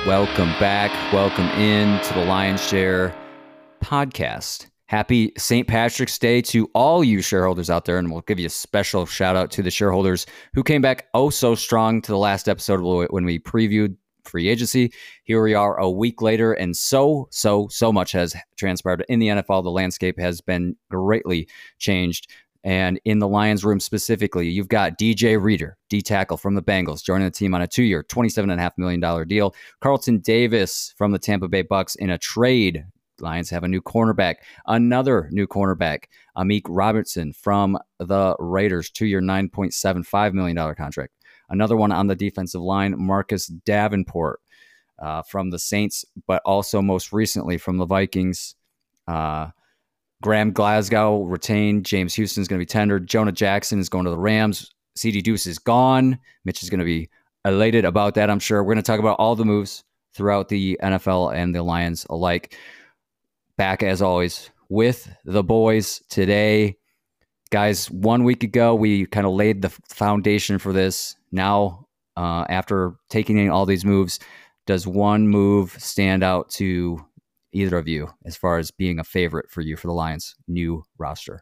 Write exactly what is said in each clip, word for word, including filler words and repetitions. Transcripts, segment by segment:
Welcome back. Welcome in to the Lion's Share podcast. Happy Saint Patrick's Day to all you shareholders out there, and we'll give you a special shout out to the shareholders who came back oh so strong to the last episode when we previewed free agency. Here we are a week later, and so, so, so much has transpired in the N F L. The landscape has been greatly changed. And in the Lions room specifically, you've got D J Reader, D-tackle from the Bengals, joining the team on a two-year, twenty-seven point five million dollars deal. Carlton Davis from the Tampa Bay Bucks in a trade. Lions have a new cornerback, another new cornerback, Amik Robertson from the Raiders, two-year, nine point seven five million dollars contract. Another one on the defensive line, Marcus Davenport uh, from the Saints, but also most recently from the Vikings. Uh, Graham Glasgow retained. James Houston is going to be tendered. Jonah Jackson is going to the Rams. C D Deuce is gone. Mitch is going to be elated about that, I'm sure. We're going to talk about all the moves throughout the N F L and the Lions alike. Back, as always, with the boys today. Guys, one week ago, we kind of laid the foundation for this. Now, uh, after taking in all these moves, does one move stand out to either of you as far as being a favorite for you for the Lions' new roster?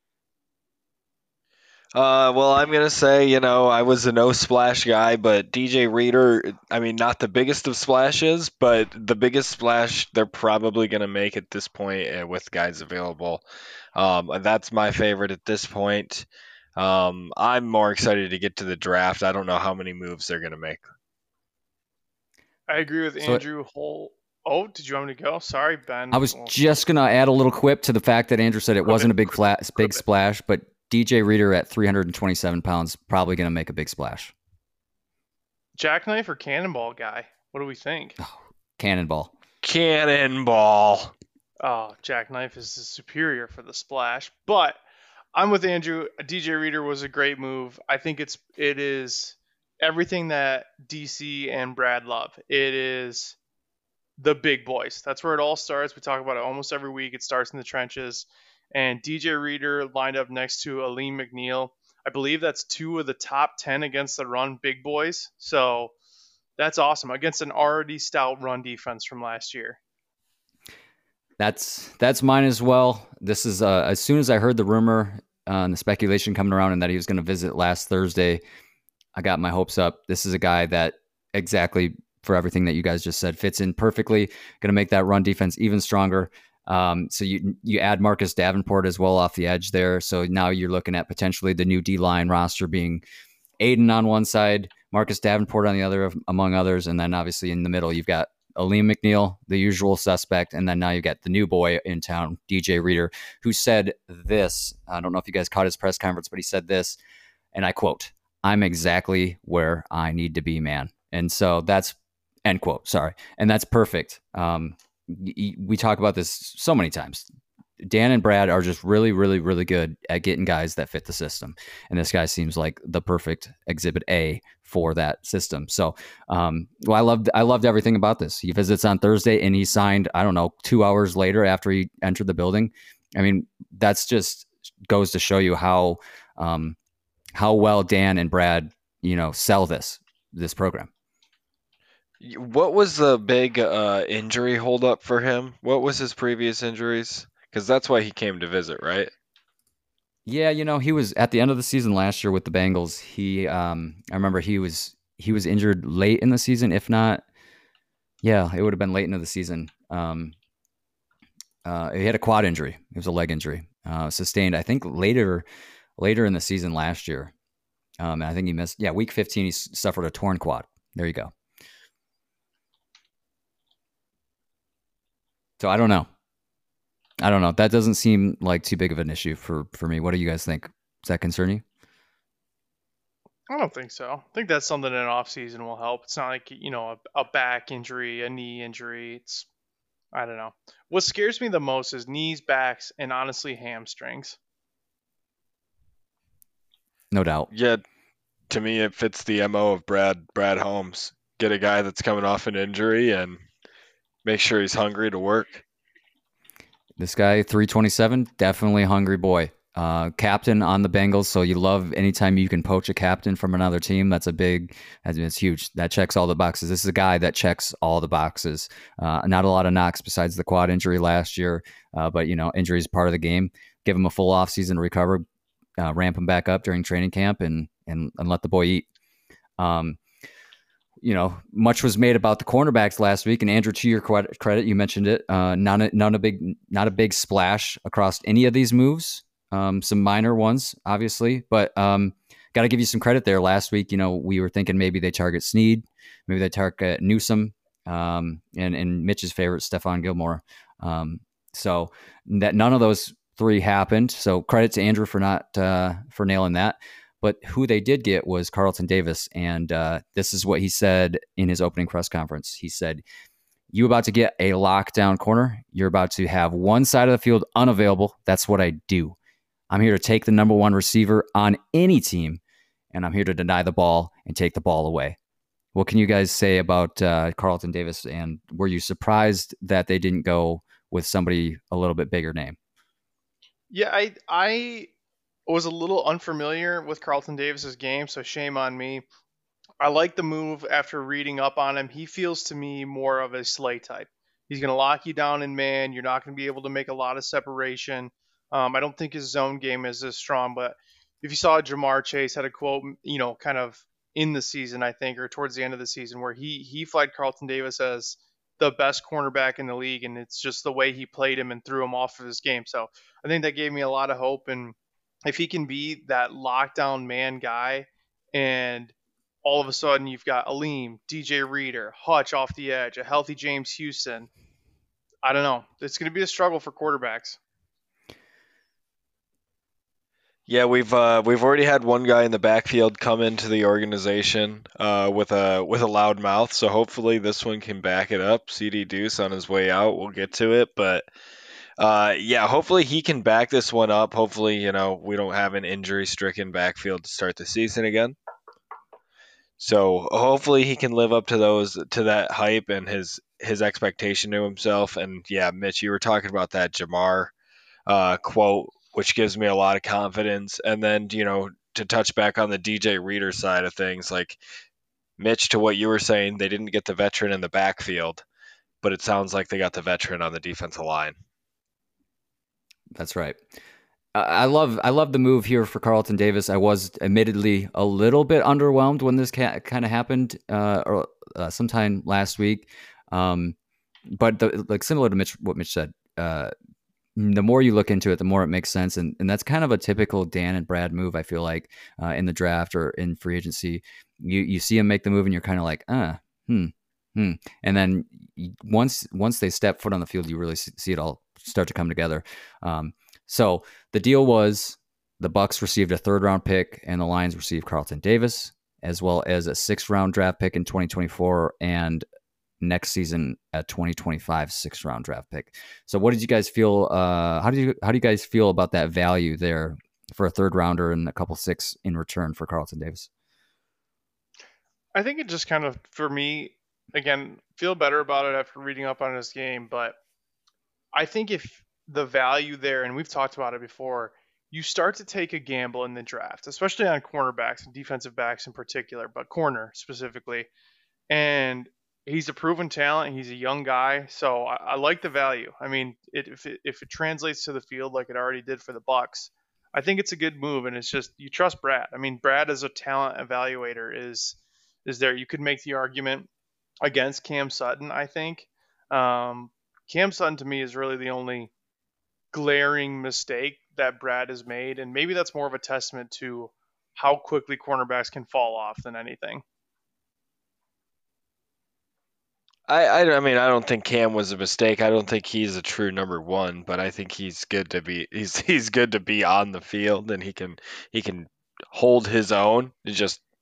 Uh, well, I'm going to say, you know, I was a no splash guy, but D J Reader, I mean, not the biggest of splashes, but the biggest splash they're probably going to make at this point uh, with guys available. Um, and that's my favorite at this point. Um, I'm more excited to get to the draft. I don't know how many moves they're going to make. I agree with So- Andrew Whole. Oh, did you want me to go? Sorry, Ben. I was Well, just going to add a little quip to the fact that Andrew said it Rub wasn't it, a big flat, rub big it. splash, but D J Reader at three hundred twenty-seven pounds, probably going to make a big splash. Jackknife or Cannonball guy? What do we think? Cannonball. Cannonball. Oh, Jackknife is superior for the splash, but I'm with Andrew. D J Reader was a great move. I think it's it is everything that D C and Brad love. It is the big boys. That's where it all starts. We talk about it almost every week. It starts in the trenches. And D J Reader lined up next to Aleem McNeil. I believe that's two of the top ten against the run big boys. So that's awesome against an already stout run defense from last year. That's that's mine as well. This is uh, as soon as I heard the rumor uh, and the speculation coming around and that he was going to visit last Thursday, I got my hopes up. This is a guy that exactly for everything that you guys just said fits in perfectly. Going to make that run defense even stronger. Um, so you you add Marcus Davenport as well off the edge there. So now you're looking at potentially the new D-line roster being Aiden on one side, Marcus Davenport on the other, among others, and then obviously in the middle you've got Aleem McNeil, the usual suspect, and then now you got the new boy in town, D J Reader, who said this. I don't know if you guys caught his press conference, but he said this, and I quote, "I'm exactly where I need to be, man." And so that's end quote. Sorry, and that's perfect. Um, we talk about this so many times. Dan and Brad are just really, really, really good at getting guys that fit the system. And this guy seems like the perfect exhibit A for that system. So, um, well, I loved, I loved everything about this. He visits on Thursday and he signed, I don't know, two hours later after he entered the building. I mean, that's just goes to show you how, um, how well Dan and Brad, you know, sell this, this program. What was the big uh, injury holdup for him? What was his previous injuries? Because that's why he came to visit, right? Yeah, you know, he was at the end of the season last year with the Bengals. He, um, I remember he was he was injured late in the season, if not, yeah, it would have been late into the season. Um, uh, he had a quad injury. It was a leg injury, uh, sustained, I think, later later in the season last year. Um, I think he missed, yeah, week fifteen. He s- suffered a torn quad. There you go. So I don't know. I don't know. That doesn't seem like too big of an issue for, for me. What do you guys think? Does that concern you? I don't think so. I think that's something in off season will help. It's not like, you know, a, a back injury, a knee injury. It's, I don't know. What scares me the most is knees, backs, and honestly hamstrings. No doubt. Yeah, to me it fits the M O of Brad Brad Holmes. Get a guy that's coming off an injury and make sure he's hungry to work. This guy, three twenty-seven, definitely a hungry boy. uh, captain on the Bengals. So you love anytime you can poach a captain from another team. That's a big, it's huge. That checks all the boxes. This is a guy that checks all the boxes. Uh, not a lot of knocks besides the quad injury last year, uh, but you know, injury is part of the game. Give him a full offseason to recover, uh, ramp him back up during training camp, and and and let the boy eat. Um, you know, much was made about the cornerbacks last week, and Andrew, to your credit, you mentioned it. Uh, not a, not a big, not a big splash across any of these moves. Um, some minor ones, obviously, but um, got to give you some credit there. Last week, you know, we were thinking maybe they target Snead, maybe they target Newsome, um, and and Mitch's favorite, Stephon Gilmore. Um, so that none of those three happened. So credit to Andrew for not uh, for nailing that. But who they did get was Carlton Davis. And uh, this is what he said in his opening press conference. He said, "You about to get a lockdown corner. You're about to have one side of the field unavailable. That's what I do. I'm here to take the number one receiver on any team, and I'm here to deny the ball and take the ball away." What can you guys say about uh, Carlton Davis? And were you surprised that they didn't go with somebody a little bit bigger name? Yeah, I I was a little unfamiliar with Carlton Davis's game, so shame on me. I like the move after reading up on him. He feels to me more of a Slay type. He's going to lock you down in man. You're not going to be able to make a lot of separation. Um, I don't think his zone game is as strong, but if you saw Jamar Chase had a quote, you know, kind of in the season, I think, or towards the end of the season, where he he flagged Carlton Davis as the best cornerback in the league, and it's just the way he played him and threw him off of his game. So I think that gave me a lot of hope, and if he can be that lockdown man guy, and all of a sudden you've got Aleem, D J Reader, Hutch off the edge, a healthy James Houston, I don't know. It's going to be a struggle for quarterbacks. Yeah, we've uh, we've already had one guy in the backfield come into the organization uh, with a with a loud mouth, so hopefully this one can back it up. C D Deuce on his way out, we'll get to it, but uh, yeah, hopefully he can back this one up. Hopefully, you know, we don't have an injury-stricken backfield to start the season again. So hopefully he can live up to those to that hype and his his expectation to himself. And yeah, Mitch, you were talking about that Jamar uh, quote, which gives me a lot of confidence. And then, you know, to touch back on the D J Reader side of things, like Mitch, to what you were saying, they didn't get the veteran in the backfield, but it sounds like they got the veteran on the defensive line. That's right. I love I love the move here for Carlton Davis. I was admittedly a little bit underwhelmed when this ca- kind of happened uh, or uh, sometime last week. Um, but the, like similar to Mitch, what Mitch said, uh, the more you look into it, the more it makes sense. And, and that's kind of a typical Dan and Brad move, I feel like, uh, in the draft or in free agency. You you see them make the move and you're kind of like, ah, hmm, hmm. And then once once they step foot on the field, you really see it all start to come together. Um, so the deal was the Bucs received a third round pick and the Lions received Carlton Davis, as well as a sixth round draft pick in twenty twenty-four and next season a twenty twenty-five sixth round draft pick. So what did you guys feel? Uh, how do you how do you guys feel about that value there for a third rounder and a couple six in return for Carlton Davis? I think it just kind of, for me, again, feel better about it after reading up on his game. But I think if the value there, and we've talked about it before, you start to take a gamble in the draft, especially on cornerbacks and defensive backs in particular, but corner specifically. And he's a proven talent. He's a young guy, so I, I like the value. I mean, it, if it, if it translates to the field like it already did for the Bucs, I think it's a good move. And it's just you trust Brad. I mean, Brad as a talent evaluator is is there. You could make the argument against Cam Sutton. I think um, Cam Sutton to me is really the only glaring mistake that Brad has made, and maybe that's more of a testament to how quickly cornerbacks can fall off than anything. I, I, I mean, I don't think Cam was a mistake. I don't think he's a true number one, but I think he's good to be he's he's good to be on the field, and he can he can hold his own. It's just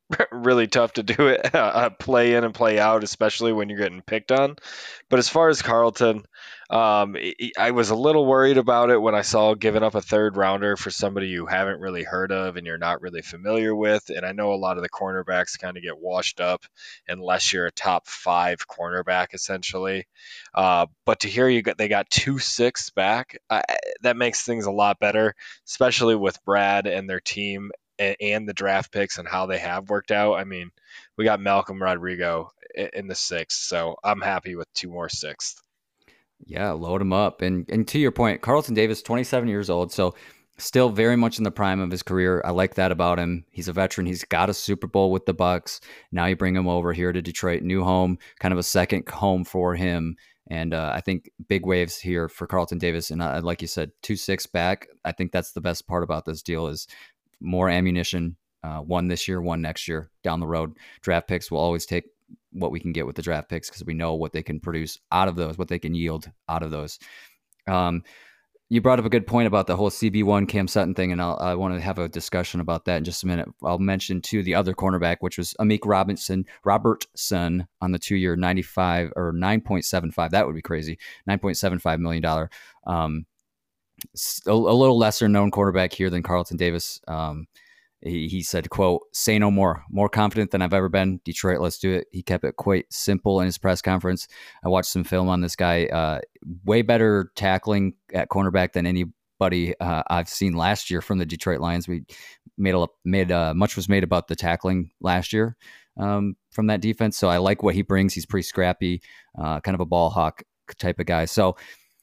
really tough to do it, uh, play in and play out, especially when you're getting picked on. But as far as Carlton, um, I I was a little worried about it when I saw giving up a third rounder for somebody you haven't really heard of and you're not really familiar with. And I know a lot of the cornerbacks kind of get washed up unless you're a top five cornerback, essentially. Uh, but to hear you got they got two sixths back, I, that makes things a lot better, especially with Brad and their team and, and the draft picks and how they have worked out. I mean, we got Malcolm Rodrigo in the sixth, so I'm happy with two more sixths. Yeah, load him up. And and to your point, Carlton Davis, twenty-seven years old, so still very much in the prime of his career. I like that about him. He's a veteran. He's got a Super Bowl with the Bucks. Now you bring him over here to Detroit, new home, kind of a second home for him. And uh, I think big waves here for Carlton Davis. And uh, like you said, two six back. I think that's the best part about this deal is more ammunition. Uh, one this year, one next year down the road. Draft picks will always take what we can get with the draft picks because we know what they can produce out of those, what they can yield out of those. Um, you brought up a good point about the whole C B one Cam Sutton thing, and I'll, I want to have a discussion about that in just a minute. I'll mention too the other cornerback, which was Amik Robinson, Robertson on the two-year ninety-five or nine point seven five. That would be crazy, nine point seven five million dollar. Um, a, a little lesser known quarterback here than Carlton Davis. Um, He, he said, quote, "Say no more. More confident than I've ever been. Detroit, let's do it." He kept it quite simple in his press conference. I watched some film on this guy. Uh, way better tackling at cornerback than anybody uh, I've seen last year from the Detroit Lions. We made a made uh, much was made about the tackling last year um, from that defense. So I like what he brings. He's pretty scrappy, uh, kind of a ball hawk type of guy. So.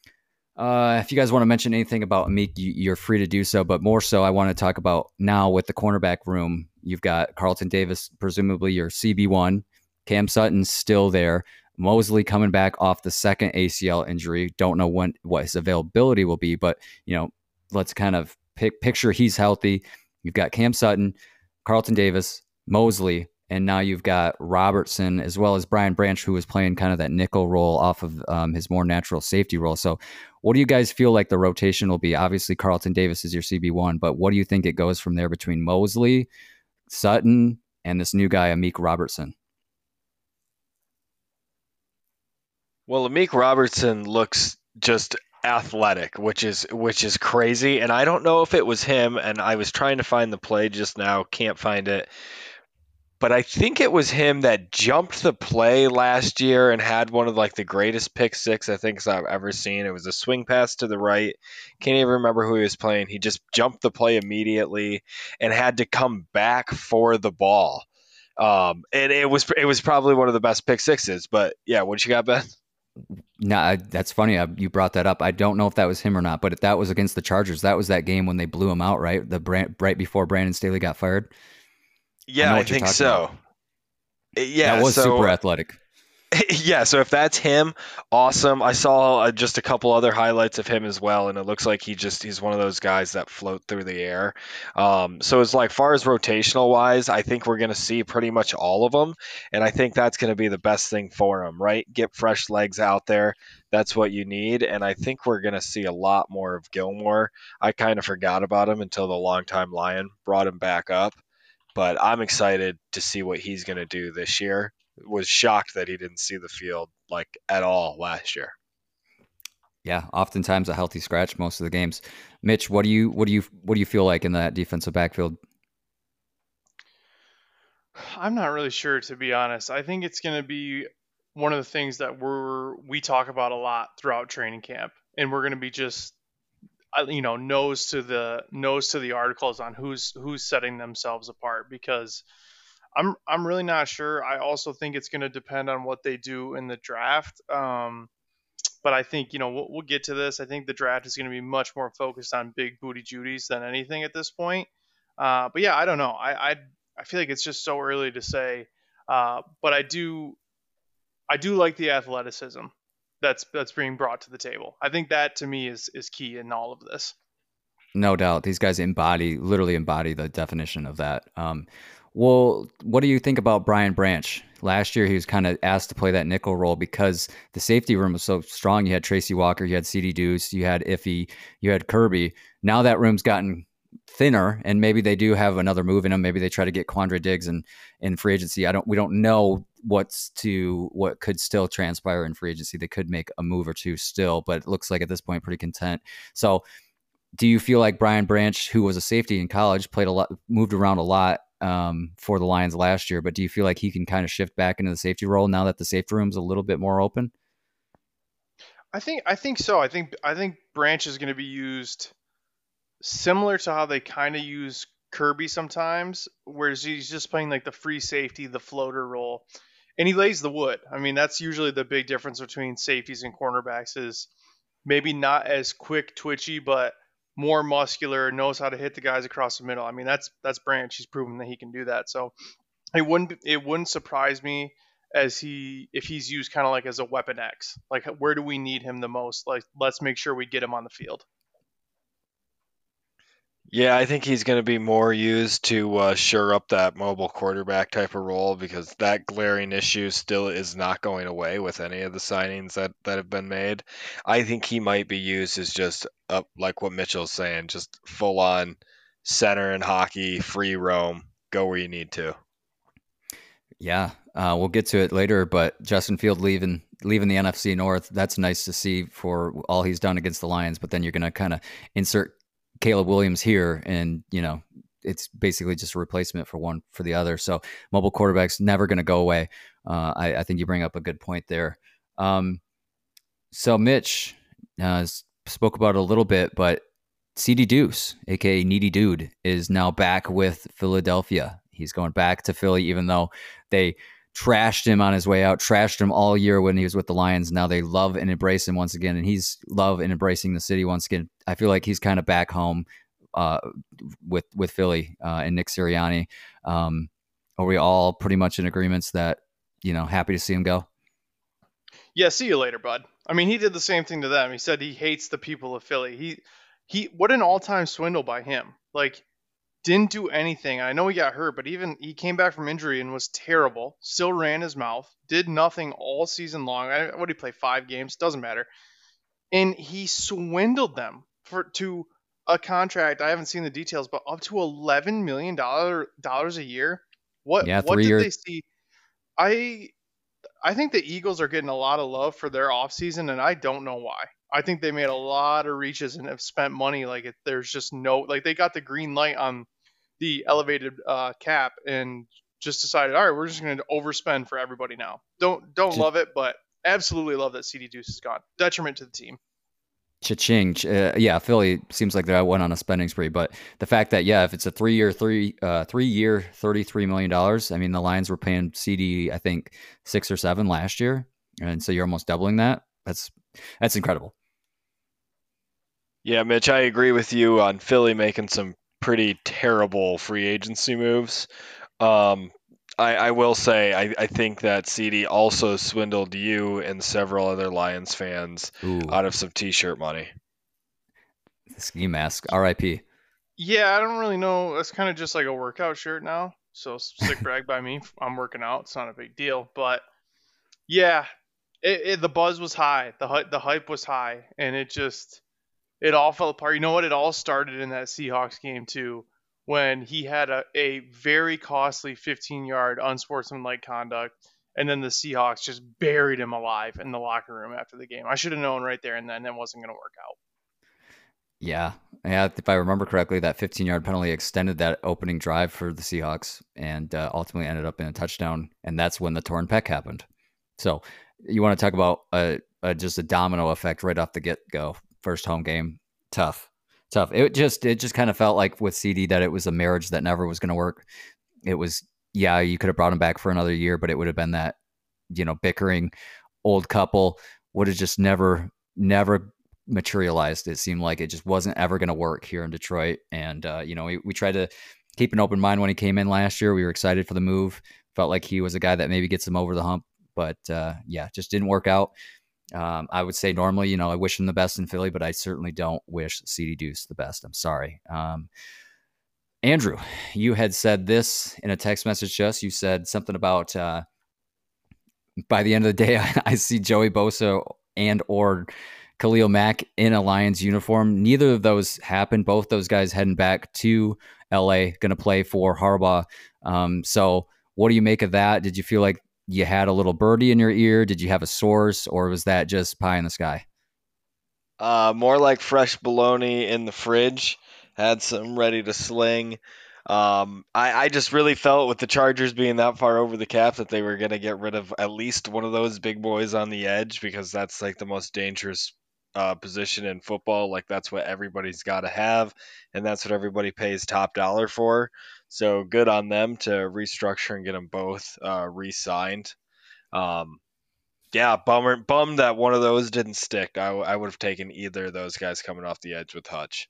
Uh, if you guys want to mention anything about Amik, you, you're free to do so. But more so, I want to talk about now with the cornerback room. You've got Carlton Davis, presumably your C B one. Cam Sutton's still there. Mosley coming back off the second A C L injury. Don't know when what his availability will be, but you know, let's kind of pick, picture he's healthy. You've got Cam Sutton, Carlton Davis, Mosley. And now you've got Robertson as well as Brian Branch, who is playing kind of that nickel role off of um, his more natural safety role. So what do you guys feel like the rotation will be? Obviously, Carlton Davis is your C B one, but what do you think it goes from there between Mosley, Sutton, and this new guy, Amik Robertson? Well, Amik Robertson looks just athletic, which is which is crazy. And I don't know if it was him, and I was trying to find the play just now, can't find it. But I think it was him that jumped the play last year and had one of like the greatest pick six I think I've ever seen. It was a swing pass to the right. Can't even remember who he was playing. He just jumped the play immediately and had to come back for the ball. Um, and it was it was probably one of the best pick sixes. But yeah, what you got, Ben? No, I, that's funny. I, you brought that up. I don't know if that was him or not, but if that was against the Chargers, that was that game when they blew him out, right? The brand, right before Brandon Staley got fired. Yeah, I, I think so. About. Yeah, that was so, super athletic. Yeah, so if that's him, awesome. I saw uh, just a couple other highlights of him as well, and it looks like he just he's one of those guys that float through the air. Um, so as like far as rotational wise, I think we're going to see pretty much all of them, and I think that's going to be the best thing for him, right? Get fresh legs out there. That's what you need, and I think we're going to see a lot more of Gilmore. I kind of forgot about him until the longtime Lion brought him back up. But I'm excited to see what he's going to do this year. Was shocked that he didn't see the field like at all last year. Yeah, oftentimes a healthy scratch most of the games. Mitch, what do you what do you what do you feel like in that defensive backfield? I'm not really sure, to be honest. I think it's going to be one of the things that we're we talk about a lot throughout training camp, and we're going to be just you know nose to the nose to the articles on who's who's setting themselves apart, because I'm I'm really not sure. I also think it's going to depend on what they do in the draft. Um, but I think you know we'll, we'll get to this. I think the draft is going to be much more focused on big booty Judies than anything at this point. Uh, but yeah, I don't know. I, I I feel like it's just so early to say. Uh, but I do I do like the athleticism that's that's being brought to the table. I think that to me is is key in all of this. No doubt, these guys embody, literally embody the definition of that. Um, well, what do you think about Brian Branch? Last year, he was kind of asked to play that nickel role because the safety room was so strong. You had Tracy Walker, you had C D Deuce, you had Iffy, you had Kirby. Now that room's gotten thinner, and maybe they do have another move in them. Maybe they try to get Quandre Diggs in, in free agency. I don't, we don't know what's to, what could still transpire in free agency. They could make a move or two still, but it looks like at this point, pretty content. So do you feel like Brian Branch, who was a safety in college, played a lot, moved around a lot um, for the Lions last year, but do you feel like he can kind of shift back into the safety role now that the safety room's a little bit more open? I think, I think so. I think, I think Branch is going to be used similar to how they kind of use Kirby sometimes, whereas he's just playing like the free safety, the floater role, and he lays the wood. I mean, that's usually the big difference between safeties and cornerbacks is maybe not as quick, twitchy, but more muscular, knows how to hit the guys across the middle. I mean, that's that's Branch. He's proven that he can do that. So it wouldn't it wouldn't surprise me as he if he's used kind of like as a weapon X. Like, where do we need him the most? Like, let's make sure we get him on the field. Yeah, I think he's going to be more used to uh, shore up that mobile quarterback type of role because that glaring issue still is not going away with any of the signings that, that have been made. I think he might be used as just up like what Mitchell's saying, just full on center and hockey, free roam, go where you need to. Yeah, uh, we'll get to it later, but Justin Field leaving leaving the N F C North, that's nice to see for all he's done against the Lions, but then you're going to kind of insert Caleb Williams here, and you know it's basically just a replacement for one for the other. So mobile quarterback's never going to go away. Uh, I, I think you bring up a good point there. Um, so Mitch uh, spoke about it a little bit, but C D Deuce, aka Needy Dude, is now back with Philadelphia. He's going back to Philly, even though they trashed him on his way out, trashed him all year when he was with the Lions. Now they love and embrace him once again, and he's love and embracing the city once again. I feel like he's kind of back home uh, with with Philly uh, and Nick Sirianni. Um, are we all pretty much in agreements that, you know, happy to see him go? Yeah, see you later, bud. I mean, he did the same thing to them. He said he hates the people of Philly. He he what an all-time swindle by him. Like, didn't do anything. I know he got hurt, but even he came back from injury and was terrible. Still ran his mouth. Did nothing all season long. I, what did he play? Five games? Doesn't matter. And he swindled them for to a contract. I haven't seen the details, but up to eleven million dollars dollars a year. What Yeah, what three did years. they see? I I think the Eagles are getting a lot of love for their offseason, and I don't know why. I think they made a lot of reaches and have spent money like it, there's just no like they got the green light on the elevated uh, cap and just decided, all right, we're just going to overspend for everybody now. Don't don't love it, but absolutely love that C D Deuce is gone. Detriment to the team. Cha-ching. Uh, yeah, Philly seems like they went on a spending spree, but the fact that, yeah, if it's a three-year, three uh, three-year, thirty-three million dollars, I mean, the Lions were paying C D, I think, six or seven last year, and so you're almost doubling that. That's that's incredible. Yeah, Mitch, I agree with you on Philly making some pretty terrible free agency moves. Um, I, I will say, I, I think that C D also swindled you and several other Lions fans Ooh, out of some T-shirt money. the ski mask, R I P. Yeah, I don't really know. It's kind of just like a workout shirt now. So sick brag by me. I'm working out. It's not a big deal. But yeah, it, it, the buzz was high. The hype, the hype was high. And it just, it all fell apart. You know what? It all started in that Seahawks game too, when he had a, a very costly fifteen-yard unsportsmanlike conduct, and then the Seahawks just buried him alive in the locker room after the game. I should have known right there and then it wasn't going to work out. Yeah, yeah. If I remember correctly, that fifteen-yard penalty extended that opening drive for the Seahawks, and uh, ultimately ended up in a touchdown. And that's when the torn pec happened. So you want to talk about a, a just a domino effect right off the get-go. First home game, tough, tough. It just it just kind of felt like with C D that it was a marriage that never was going to work. It was, yeah, you could have brought him back for another year, but it would have been that, you know, bickering old couple would have just never, never materialized. It seemed like it just wasn't ever going to work here in Detroit. And, uh, you know, we, we tried to keep an open mind when he came in last year. We were excited for the move. Felt like he was a guy that maybe gets him over the hump. But, uh, yeah, just didn't work out. Um, I would say normally, you know, I wish him the best in Philly, but I certainly don't wish C D Deuce the best. I'm sorry. Um, Andrew, you had said this in a text message to us. You said something about uh, by the end of the day, I, I see Joey Bosa and or Khalil Mack in a Lions uniform. Neither of those happened. Both those guys heading back to L A, going to play for Harbaugh. Um, so what do you make of that? Did you feel like you had a little birdie in your ear? Did you have a source, or was that just pie in the sky? Uh, more like fresh bologna in the fridge. Had some ready to sling. Um, I, I just really felt with the Chargers being that far over the cap that they were going to get rid of at least one of those big boys on the edge, because that's like the most dangerous uh, position in football. Like that's what everybody's got to have, and that's what everybody pays top dollar for. So good on them to restructure and get them both uh, re-signed. Um, yeah, bummer, bummed that one of those didn't stick. I, I would have taken either of those guys coming off the edge with Hutch.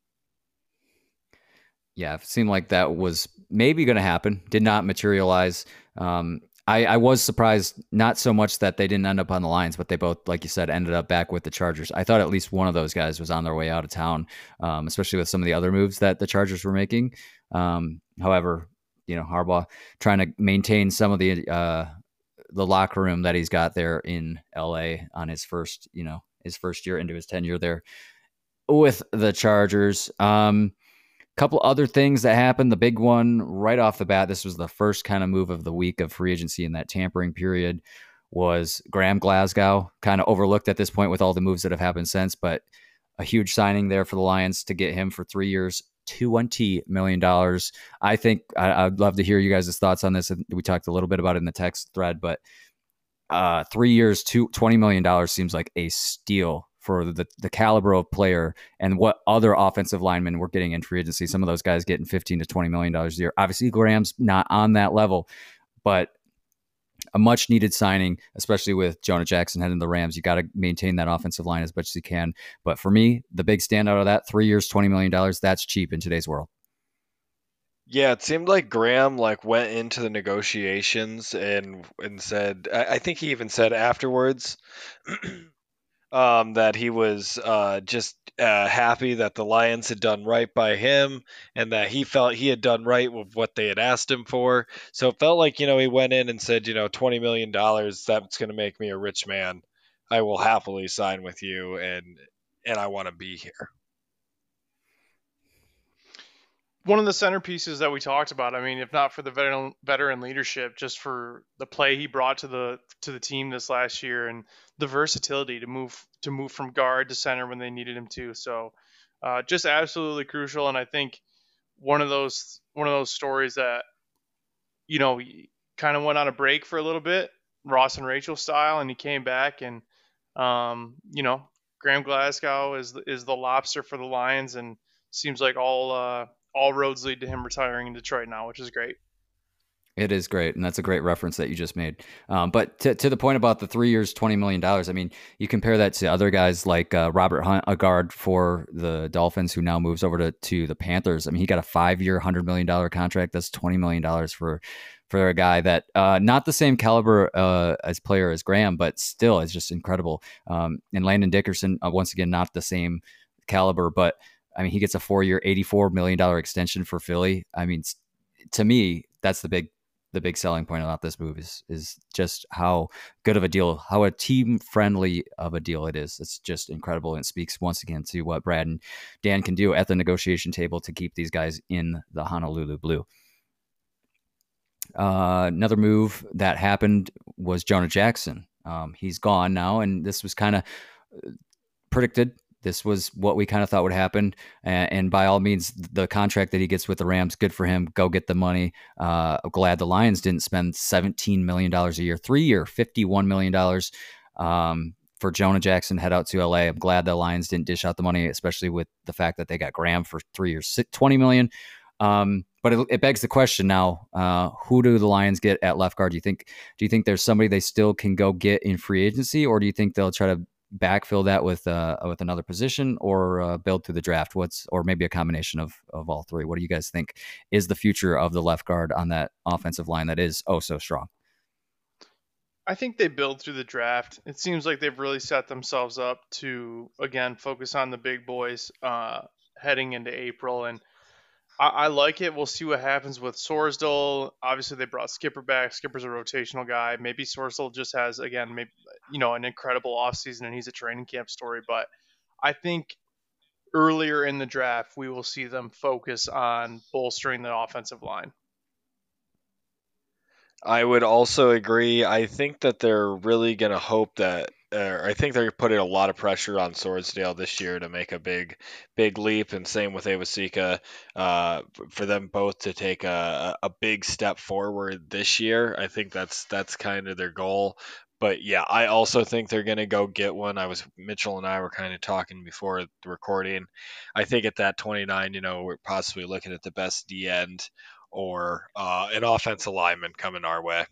Yeah, it seemed like that was maybe going to happen. Did not materialize. Um, I, I was surprised, not so much that they didn't end up on the Lions, but they both, like you said, ended up back with the Chargers. I thought at least one of those guys was on their way out of town, um, especially with some of the other moves that the Chargers were making. Um, however, you know, Harbaugh trying to maintain some of the uh, the locker room that he's got there in L A on his first, you know, his first year into his tenure there with the Chargers. Um, Couple other things that happened. The big one right off the bat, this was the first kind of move of the week of free agency in that tampering period, was Graham Glasgow, kind of overlooked at this point with all the moves that have happened since, but a huge signing there for the Lions to get him for three years, twenty million dollars. I think I, I'd love to hear you guys' thoughts on this. We talked a little bit about it in the text thread, but uh, three years, two, twenty million dollars seems like a steal for the, the caliber of player and what other offensive linemen we're getting in free agency. Some of those guys getting fifteen to twenty million dollars a year. Obviously, Graham's not on that level, but a much needed signing, especially with Jonah Jackson heading to the Rams. You got to maintain that offensive line as much as you can. But for me, the big standout of that, three years, twenty million dollars, that's cheap in today's world. Yeah, it seemed like Graham like went into the negotiations and and said, I, I think he even said afterwards um, that he was uh, just uh, happy that the Lions had done right by him and that he felt he had done right with what they had asked him for. So it felt like, you know, he went in and said, you know, twenty million dollars, that's going to make me a rich man. I will happily sign with you, and and I want to be here. One of the centerpieces that we talked about, I mean, if not for the veteran veteran leadership, just for the play he brought to the to the team this last year and the versatility to move to move from guard to center when they needed him to. So uh, just absolutely crucial. And I think one of those one of those stories that, you know, kind of went on a break for a little bit, Ross and Rachel style, and he came back and um, you know, Graham Glasgow is is the lobster for the Lions, and seems like all uh, all roads lead to him retiring in Detroit now, which is great. It is great, and that's a great reference that you just made. Um, but to, to the point about the three years, twenty million dollars, I mean, you compare that to other guys like uh, Robert Hunt, a guard for the Dolphins who now moves over to, to the Panthers. I mean, he got a five-year, one hundred million dollars contract. That's twenty million dollars for for a guy that uh, not the same caliber uh, as player as Graham, but still is just incredible. Um, and Landon Dickerson, uh, once again, not the same caliber, but I mean, he gets a four-year, eighty-four million dollars extension for Philly. I mean, to me, that's the big the big selling point about this move is is just how good of a deal, how a team friendly of a deal it is. It's just incredible, and it speaks once again to what Brad and Dan can do at the negotiation table to keep these guys in the Honolulu Blue. Uh, another move that happened was Jonah Jackson. Um, he's gone now, and this was kind of predicted. This was what we kind of thought would happen. And, and by all means, the contract that he gets with the Rams, good for him. Go get the money. Uh, glad the Lions didn't spend seventeen million dollars a year, three year, fifty-one million dollars um, for Jonah Jackson, head out to L A. I'm glad the Lions didn't dish out the money, especially with the fact that they got Graham for three years, twenty million dollars. Um, but it, it begs the question now, uh, who do the Lions get at left guard? Do you think, do you think there's somebody they still can go get in free agency, or do you think they'll try to backfill that with uh, with another position, or uh, build through the draft? What's, or maybe a combination of of all three? What do you guys think is the future of the left guard on that offensive line that is oh so strong? I think they build through the draft. It seems like they've really set themselves up to, again, focus on the big boys uh, heading into April. And I, I like it. We'll see what happens with Sorsdal. Obviously, they brought Skipper back. Skipper's a rotational guy. Maybe Sorsdal just has, again, maybe, you know, an incredible offseason and he's a training camp story. But I think earlier in the draft, we will see them focus on bolstering the offensive line. I would also agree. I think that they're really going to hope that, uh, I think they're putting a lot of pressure on Swordsdale this year to make a big, big leap, and same with Awasika, uh, for them both to take a, a big step forward this year. I think that's that's kind of their goal. But yeah, I also think they're going to go get one. I was Mitchell and I were kind of talking before the recording. I think at that twenty-nine, you know, we're possibly looking at the best D end or uh, an offensive lineman coming our way.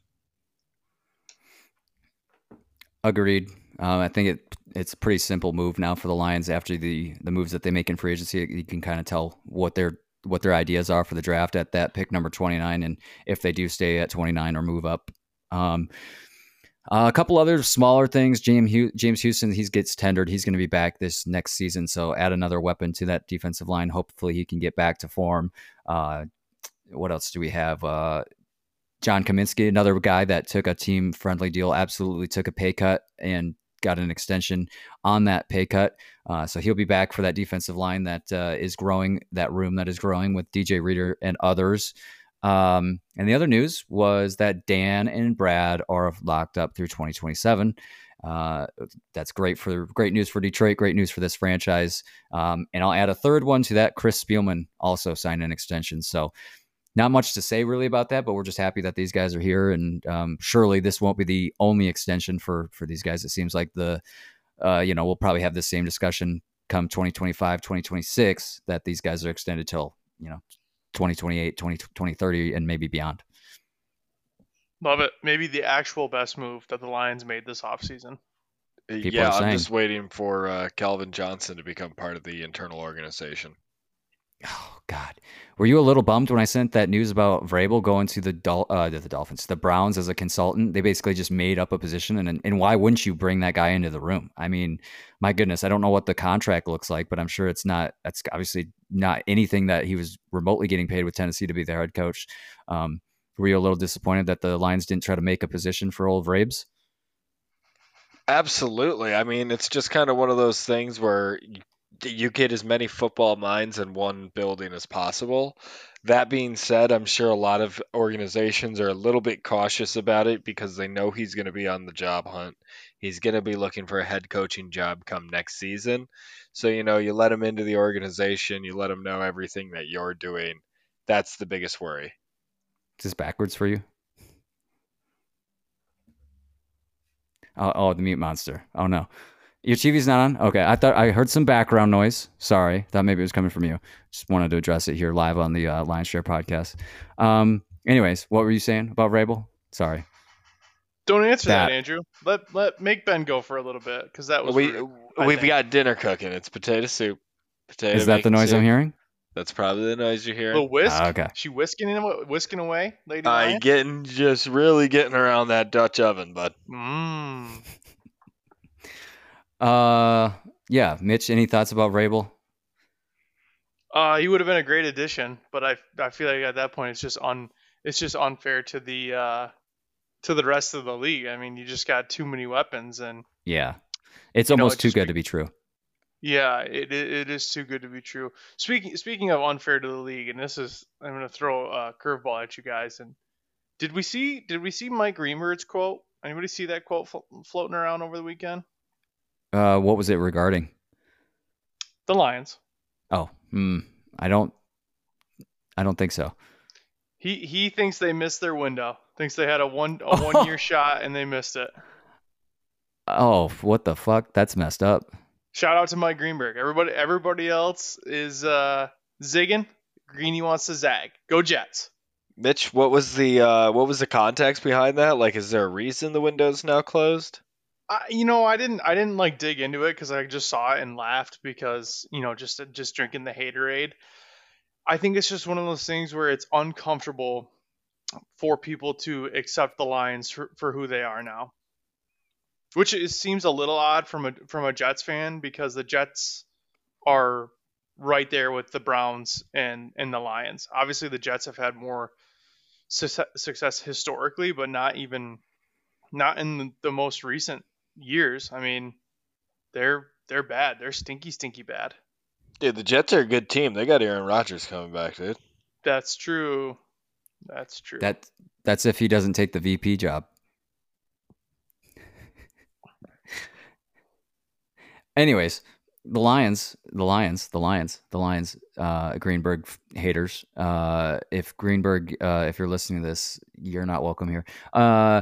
Agreed. Um, I think it it's a pretty simple move now for the Lions after the the moves that they make in free agency. You can kind of tell what their what their ideas are for the draft at that pick number twenty-nine, and if they do stay at twenty-nine or move up. Um, uh, a couple other smaller things. James James Houston, he gets tendered. He's going to be back this next season, so add another weapon to that defensive line. Hopefully, he can get back to form. Uh, what else do we have? Uh, John Kaminsky, another guy that took a team-friendly deal, absolutely took a pay cut and got an extension on that pay cut. Uh, so he'll be back for that defensive line that uh, is growing, that room that is growing with D J Reader and others. Um, and the other news was that Dan and Brad are locked up through twenty twenty-seven. Uh, that's great for great news for Detroit, great news for this franchise. Um, and I'll add a third one to that. Chris Spielman also signed an extension. So not much to say really about that, but we're just happy that these guys are here. And um, surely this won't be the only extension for, for these guys. It seems like the, uh, you know, we'll probably have the same discussion come twenty twenty-five, twenty twenty-six, that these guys are extended till, you know, twenty twenty-eight, twenty thirty, and maybe beyond. Love it. Maybe the actual best move that the Lions made this offseason. People yeah, are I'm saying. just waiting for uh, Calvin Johnson to become part of the internal organization. Oh God, were you a little bummed when I sent that news about Vrabel going to the Dol- uh, the Dolphins, the Browns as a consultant? They basically just made up a position, and and why wouldn't you bring that guy into the room? I mean, my goodness, I don't know what the contract looks like, but I'm sure it's not. That's obviously not anything that he was remotely getting paid with Tennessee to be their head coach. Um, were you a little disappointed that the Lions didn't try to make a position for old Vrabes? Absolutely. I mean, it's just kind of one of those things where you, you get as many football minds in one building as possible. That being said, I'm sure a lot of organizations are a little bit cautious about it because they know he's going to be on the job hunt. He's going to be looking for a head coaching job come next season. So, you know, you let him into the organization, you let him know everything that you're doing. That's the biggest worry. Is this backwards for you? Oh, oh, the mute monster. Oh no. Your T V's not on? Okay. I thought I heard some background noise. Sorry. Thought maybe it was coming from you. Just wanted to address it here live on the uh, Lions Share podcast. Um, anyways, what were you saying about Vrabel? Sorry. Don't answer that, That- Andrew. Let let make Ben go for a little bit because that was We rude, I we've think. got dinner cooking. It's potato soup. Potato Is that the making noise soup. I'm hearing? That's probably the noise you're hearing. little whisk. Ah, okay. She whisking in, whisking away, Lady I Lion. getting just really getting around that Dutch oven, bud. Mmm. Uh, yeah. Mitch, any thoughts about Vrabel? Uh, he would have been a great addition, but I I feel like at that point it's just un it's just unfair to the uh to the rest of the league. I mean, you just got too many weapons, and Yeah. It's You know, almost it too just good be- to be true. yeah, it it it is too good to be true. Speaking speaking of unfair to the league, and this is I'm gonna throw a curveball at you guys. And did we see did we see Mike Greenberg's quote? Anybody see that quote flo- floating around over the weekend? Uh, what was it regarding? The Lions. Oh, hmm. I don't, I don't think so. He he thinks they missed their window. Thinks they had a one a one year shot and they missed it. Oh, what the fuck? That's messed up. Shout out to Mike Greenberg. Everybody everybody else is uh, zigging. Greeny wants to zag. Go Jets. Mitch, what was the uh, what was the context behind that? Like, is there a reason the window's now closed? I, you know, I didn't I didn't like dig into it because I just saw it and laughed because you know just just drinking the haterade. I think it's just one of those things where it's uncomfortable for people to accept the Lions for, for who they are now, which is, seems a little odd from a from a Jets fan because the Jets are right there with the Browns and and the Lions. Obviously, the Jets have had more success, success historically, but not even not in the, the most recent years. I mean, they're they're bad. They're stinky, stinky bad. Dude, the Jets are a good team. They got Aaron Rodgers coming back, dude. That's true. That's true. That that's if he doesn't take the V P job. Anyways, the Lions, the Lions, the Lions, the Lions, uh, Greenberg haters. Uh, if Greenberg, uh, if you're listening to this, you're not welcome here. Uh,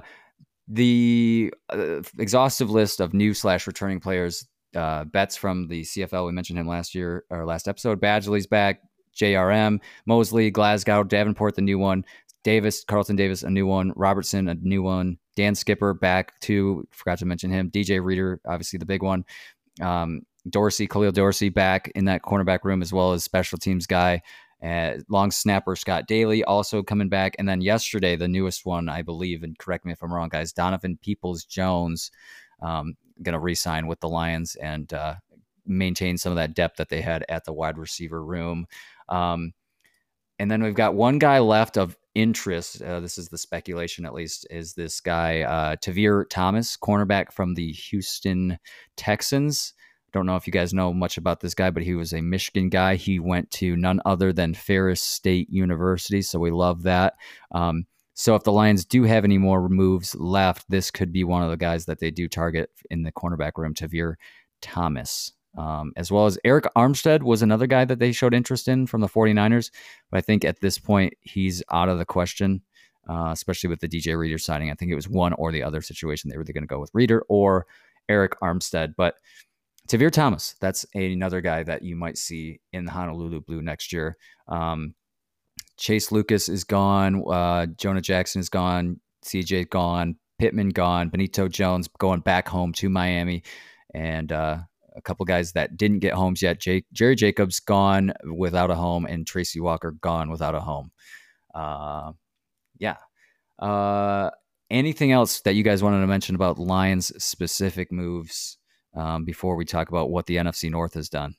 the uh, exhaustive list of new slash returning players, uh, Betts from the C F L. We mentioned him last year or last episode. Badgley's back. J R M, Mosley, Glasgow, Davenport, the new one. Davis, Carlton Davis, a new one. Robertson, a new one. Dan Skipper back too. Forgot to mention him. D J Reader, obviously the big one. Um, Dorsey, Khalil Dorsey back in that cornerback room, as well as special teams guy. Uh, long snapper Scott Daly also coming back. And then yesterday, the newest one, I believe, and correct me if I'm wrong, guys, Donovan Peoples-Jones um, going to re-sign with the Lions and uh, maintain some of that depth that they had at the wide receiver room. Um, and then we've got one guy left of interest. Uh, this is the speculation, at least, is this guy, uh, Tavir Thomas, cornerback from the Houston Texans. Don't know if you guys know much about this guy, but he was a Michigan guy. He went to none other than Ferris State University, so we love that. Um, so if the Lions do have any more moves left, this could be one of the guys that they do target in the cornerback room, Tavir Thomas. Um, as well as Eric Armstead was another guy that they showed interest in from the 49ers. But I think at this point, he's out of the question, uh, especially with the D J Reader signing. I think it was one or the other situation. They were going to go with Reader or Eric Armstead. But Tavir Thomas, that's another guy that you might see in the Honolulu Blue next year. Um, Chase Lucas is gone. Uh, Jonah Jackson is gone. C J gone. Pittman gone. Benito Jones going back home to Miami. And uh, a couple guys that didn't get homes yet. Jake, Jerry Jacobs gone without a home, and Tracy Walker gone without a home. Uh, yeah. Uh, anything else that you guys wanted to mention about Lions specific moves um, before we talk about what the N F C North has done?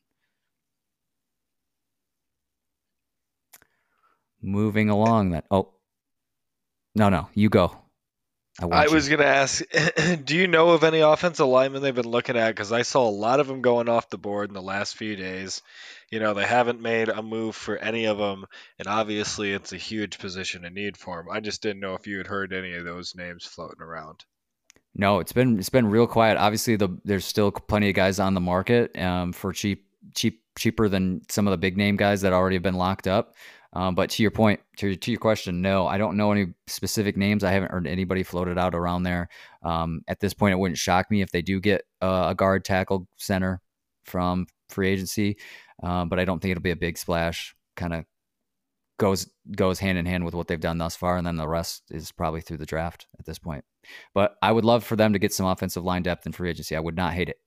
Moving along that. Oh, no, no, you go. I, I was going to ask, do you know of any offensive linemen they've been looking at? Because I saw a lot of them going off the board in the last few days. You know, they haven't made a move for any of them, and obviously it's a huge position of need for them. I just didn't know if you had heard any of those names floating around. No, it's been it's been real quiet. Obviously, the there's still plenty of guys on the market um, for cheap, cheap, cheaper than some of the big name guys that already have been locked up. Um, but to your point, to, to your question, no, I don't know any specific names. I haven't heard anybody floated out around there. Um, at this point, it wouldn't shock me if they do get uh, a guard, tackle, center from free agency. Um, but I don't think it'll be a big splash. Kind of goes goes hand in hand with what they've done thus far, and then the rest is probably through the draft at this point. But I would love for them to get some offensive line depth in free agency. I would not hate it.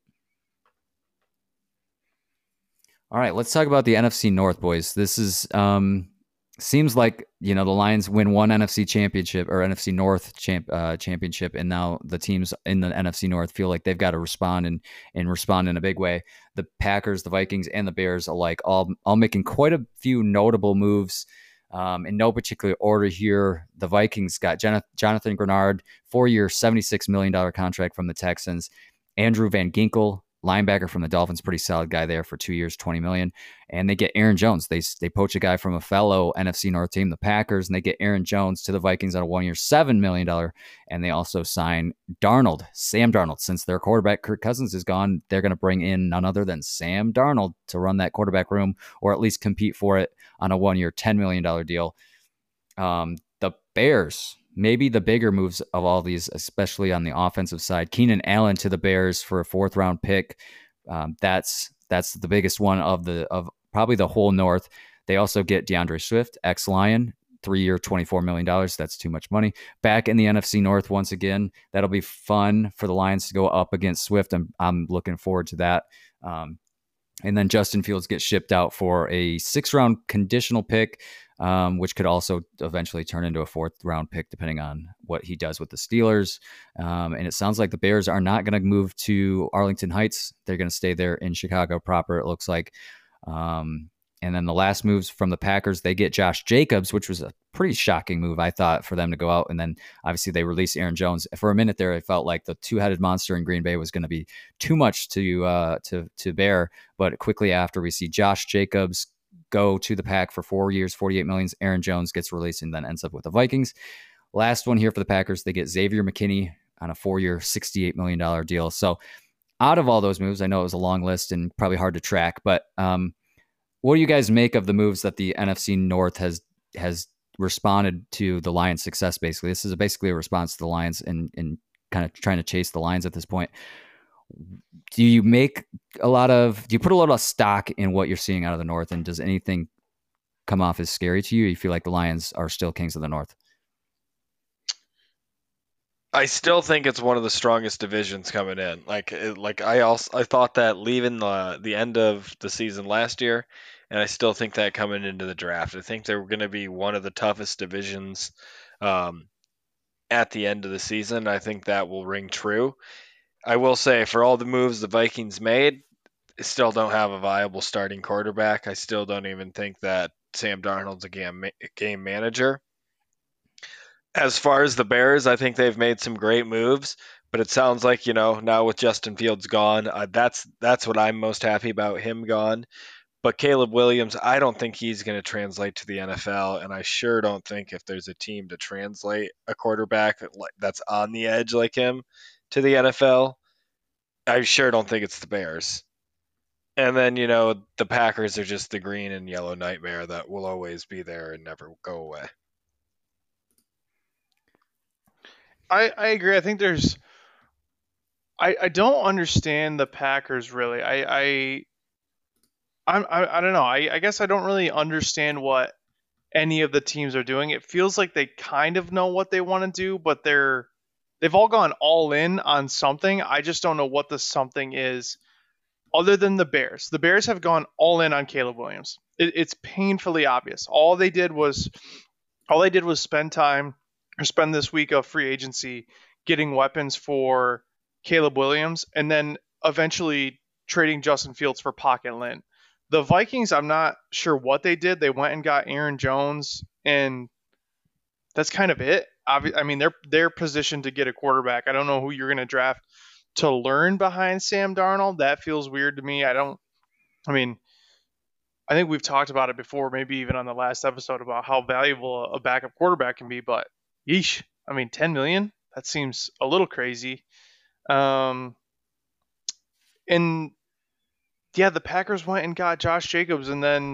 All right, let's talk about the N F C North, boys. This is um, seems like, you know, the Lions win one N F C championship or N F C North champ, uh, championship, and now the teams in the N F C North feel like they've got to respond and and respond in a big way. The Packers, the Vikings, and the Bears alike, all all making quite a few notable moves. Um, in no particular order here, the Vikings got Jonathan Grenard, four-year, seventy-six million dollars contract from the Texans. Andrew Van Ginkel, linebacker from the Dolphins, pretty solid guy there for two years, twenty million dollars. And they get Aaron Jones. They they poach a guy from a fellow N F C North team, the Packers, and they get Aaron Jones to the Vikings on a one-year, seven million dollars. And they also sign Darnold, Sam Darnold. Since their quarterback, Kirk Cousins, is gone, they're going to bring in none other than Sam Darnold to run that quarterback room, or at least compete for it on a one-year, ten million dollars deal. Um, the Bears, maybe the bigger moves of all these, especially on the offensive side. Keenan Allen to the Bears for a fourth round pick. Um, that's that's the biggest one of the of probably the whole North. They also get DeAndre Swift, ex-Lion, three-year, twenty-four million dollars. That's too much money. Back in the N F C North once again. That'll be fun for the Lions to go up against Swift. I'm I'm looking forward to that. Um, and then Justin Fields gets shipped out for a six-round conditional pick, um, which could also eventually turn into a fourth-round pick, depending on what he does with the Steelers. Um, and it sounds like the Bears are not going to move to Arlington Heights. They're going to stay there in Chicago proper, it looks like. Um, and then the last moves from the Packers, they get Josh Jacobs, which was a pretty shocking move, I thought, for them to go out. And then obviously they released Aaron Jones. For a minute there, I felt like the two-headed monster in Green Bay was going to be too much to uh, to to bear. But quickly after, we see Josh Jacobs go to the Pack for four years, forty-eight million. Aaron Jones gets released and then ends up with the Vikings. Last one here for the Packers, they get Xavier McKinney on a four-year, sixty-eight million dollars deal. So out of all those moves, I know it was a long list and probably hard to track, but um, what do you guys make of the moves that the N F C North has has responded to the Lions' success? Basically, this is a, basically a response to the Lions and and kind of trying to chase the Lions at this point. Do you make a lot of? Do you put a lot of stock in what you're seeing out of the North, and does anything come off as scary to you? Or you feel like the Lions are still kings of the North? I still think it's one of the strongest divisions coming in. Like, it, like I also I thought that leaving the the end of the season last year, and I still think that coming into the draft. I think they're going to be one of the toughest divisions um, at the end of the season. I think that will ring true. I will say, for all the moves the Vikings made, they still don't have a viable starting quarterback. I still don't even think that Sam Darnold's a game game manager. As far as the Bears, I think they've made some great moves, but it sounds like, you know, now with Justin Fields gone, uh, that's that's what I'm most happy about, him gone. But Caleb Williams, I don't think he's going to translate to the N F L, and I sure don't think if there's a team to translate a quarterback that's on the edge like him to the N F L, I sure don't think it's the Bears. And then, you know, the Packers are just the green and yellow nightmare that will always be there and never go away. I, I agree. I think there's I, I don't understand the Packers really. I I I'm, I, I don't know. I, I guess I don't really understand what any of the teams are doing. It feels like they kind of know what they want to do, but they're they've all gone all in on something. I just don't know what the something is other than the Bears. The Bears have gone all in on Caleb Williams. It, it's painfully obvious. All they did was all they did was spend time or spend this week of free agency getting weapons for Caleb Williams and then eventually trading Justin Fields for Pocket Lynn. The Vikings, I'm not sure what they did. They went and got Aaron Jones, and that's kind of it. I mean, they're they're positioned to get a quarterback. I don't know who you're going to draft to learn behind Sam Darnold. That feels weird to me. I don't. I mean, I think we've talked about it before, maybe even on the last episode, about how valuable a backup quarterback can be. But yeesh, I mean, ten million. That seems a little crazy. Um, and yeah, the Packers went and got Josh Jacobs, and then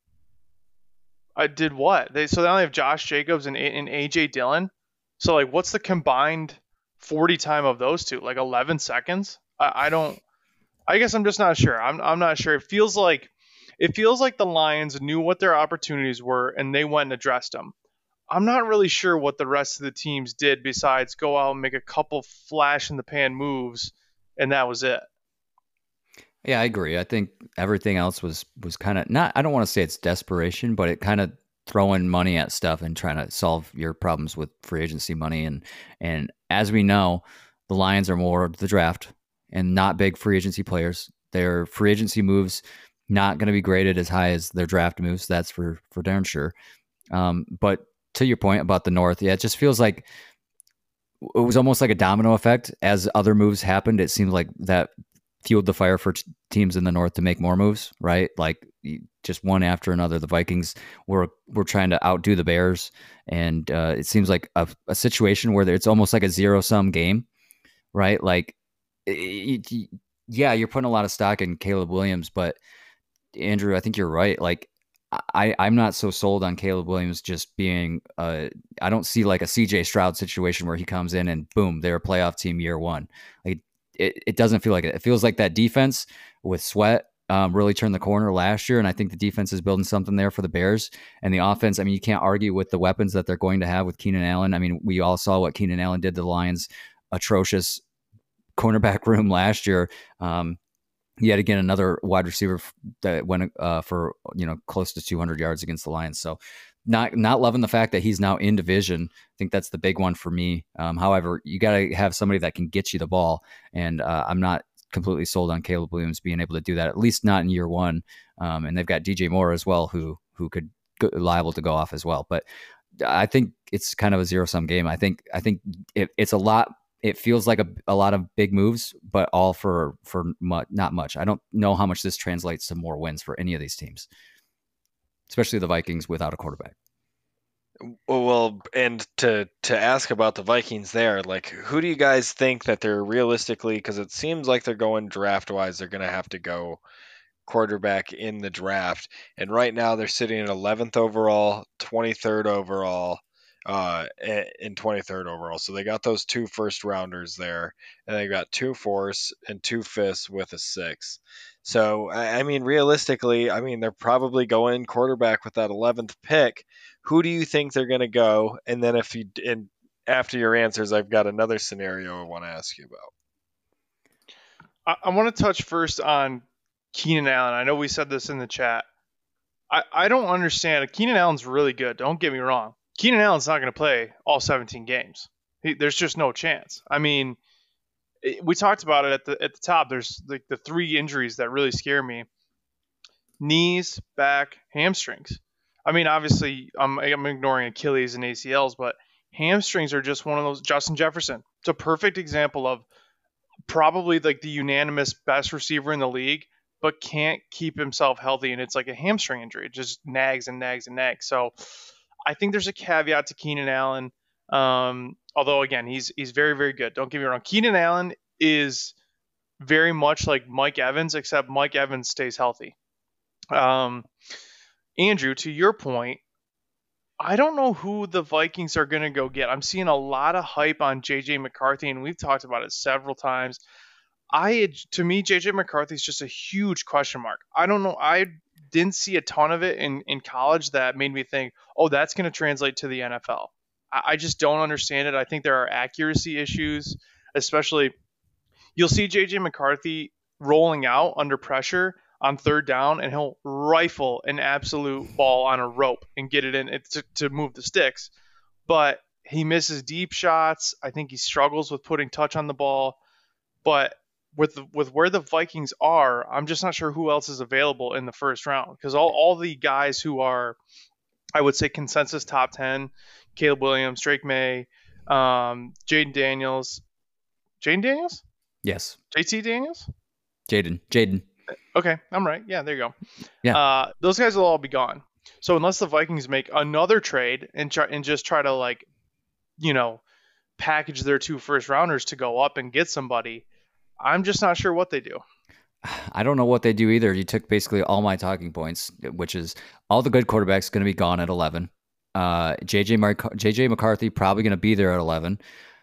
I did what? They so they only have Josh Jacobs and, and A J Dillon. So like, what's the combined forty time of those two? Like eleven seconds? I, I don't. I guess I'm just not sure. I'm I'm not sure. It feels like it feels like the Lions knew what their opportunities were and they went and addressed them. I'm not really sure what the rest of the teams did besides go out and make a couple flash in the pan moves, and that was it. Yeah, I agree. I think everything else was was kind of not, I don't want to say it's desperation, but it kind of throwing money at stuff and trying to solve your problems with free agency money. And and as we know, the Lions are more of the draft and not big free agency players. Their free agency moves not going to be graded as high as their draft moves. That's for for darn sure. Um, but to your point about the North, yeah, it just feels like it was almost like a domino effect. As other moves happened, it seemed like that fueled the fire for t- teams in the North to make more moves, right? Like just one after another. The Vikings were were trying to outdo the Bears, and uh, it seems like a, a situation where it's almost like a zero sum game, right? Like, it, it, yeah, you're putting a lot of stock in Caleb Williams, but Andrew, I think you're right. Like, I, I'm not so sold on Caleb Williams just being, uh, I don't see like a C J Stroud situation where he comes in and boom, they're a playoff team year one. Like, It, it doesn't feel like it. It feels like that defense with Sweat um, really turned the corner last year, and I think the defense is building something there for the Bears. And the offense, I mean, you can't argue with the weapons that they're going to have with Keenan Allen. I mean, we all saw what Keenan Allen did to the Lions' atrocious cornerback room last year. Um, yet again, another wide receiver that went uh, for you know close to two hundred yards against the Lions. So not not loving the fact that he's now in division. I think that's the big one for me. Um, however, you got to have somebody that can get you the ball, and uh, I'm not completely sold on Caleb Williams being able to do that, at least not in year one. Um, and they've got D J Moore as well, who who could go, liable to go off as well. But I think it's kind of a zero sum game. I think I think it, it's a lot. It feels like a, a lot of big moves, but all for for mu- not much. I don't know how much this translates to more wins for any of these teams, especially the Vikings without a quarterback. Well, and to to ask about the Vikings there, like, who do you guys think that they're realistically, because it seems like they're going draft wise, they're going to have to go quarterback in the draft. And right now they're sitting at eleventh overall, twenty-third overall, uh, in twenty-third overall. So they got those two first rounders there, and they got two fourths and two fifths with a six. So, I mean, realistically, I mean, they're probably going quarterback with that eleventh pick. Who do you think they're going to go? And then if you, and after your answers, I've got another scenario I want to ask you about. I, I want to touch first on Keenan Allen. I know we said this in the chat. I, I don't understand. Keenan Allen's really good. Don't get me wrong. Keenan Allen's not going to play all seventeen games. He, there's just no chance. I mean, it, we talked about it at the at the top. There's like the three injuries that really scare me: knees, back, hamstrings. I mean, obviously, I'm, I'm ignoring Achilles and A C Ls, but hamstrings are just one of those. Justin Jefferson. It's a perfect example of probably like the unanimous best receiver in the league, but can't keep himself healthy, and it's like a hamstring injury. It just nags and nags and nags. So I think there's a caveat to Keenan Allen. Um, although again, he's he's very, very good. Don't get me wrong. Keenan Allen is very much like Mike Evans, except Mike Evans stays healthy. Um, Andrew, to your point, I don't know who the Vikings are going to go get. I'm seeing a lot of hype on J J McCarthy, and we've talked about it several times. I, to me, J J McCarthy is just a huge question mark. I don't know. I didn't see a ton of it in, in college that made me think, oh, that's going to translate to the N F L. I, I just don't understand it. I think there are accuracy issues, especially you'll see J J McCarthy rolling out under pressure on third down, and he'll rifle an absolute ball on a rope and get it in it to, to move the sticks. But he misses deep shots. I think he struggles with putting touch on the ball. But with the, with where the Vikings are, I'm just not sure who else is available in the first round, because all, all the guys who are, I would say, consensus top ten, Caleb Williams, Drake May, um, Jaden Daniels. Jaden Daniels? Yes. J T Daniels? Jaden. Jaden. Okay, I'm right. Yeah, there you go. Yeah. Uh, those guys will all be gone. So unless the Vikings make another trade and try and just try to, like, you know, package their two first rounders to go up and get somebody, I'm just not sure what they do. I don't know what they do either. You took basically all my talking points, which is all the good quarterbacks going to be gone at eleven. Uh, J J Mar- J J McCarthy probably going to be there at eleven.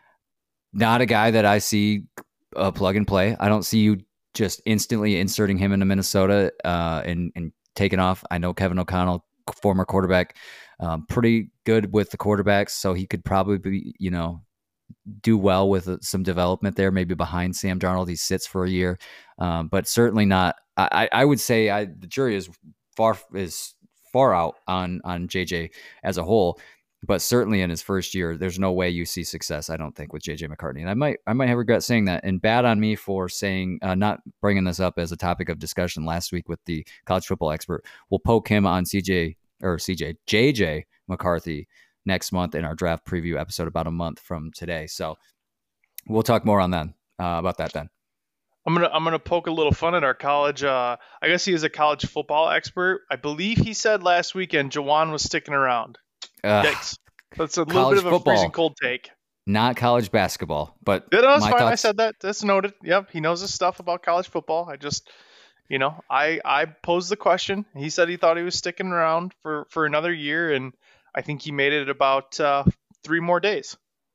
Not a guy that I see uh, plug and play. I don't see you just instantly inserting him into Minnesota uh, and, and taking off. I know Kevin O'Connell, former quarterback, um, pretty good with the quarterbacks, so he could probably be, you know, do well with some development there, maybe behind Sam Darnold. He sits for a year, um, but certainly not. I, I would say I, the jury is far is far out on on J J as a whole. But certainly in his first year, there's no way you see success, I don't think, with J J McCarthy. And I might I might have regret saying that. And bad on me for saying uh, not bringing this up as a topic of discussion last week with the college football expert. We'll poke him on C J or C J J J McCarthy next month in our draft preview episode about a month from today. So we'll talk more on that uh, about that then. I'm gonna I'm gonna poke a little fun at our college. Uh, I guess he is a college football expert. I believe he said last weekend Jawan was sticking around. Uh, Yikes. That's a little bit of a football, freezing cold take. Not college basketball, but yeah, no, that's fine. Thoughts... I said that. That's noted. Yep, he knows his stuff about college football. I just, you know, I I posed the question. He said he thought he was sticking around for, for another year, and I think he made it about uh, three more days.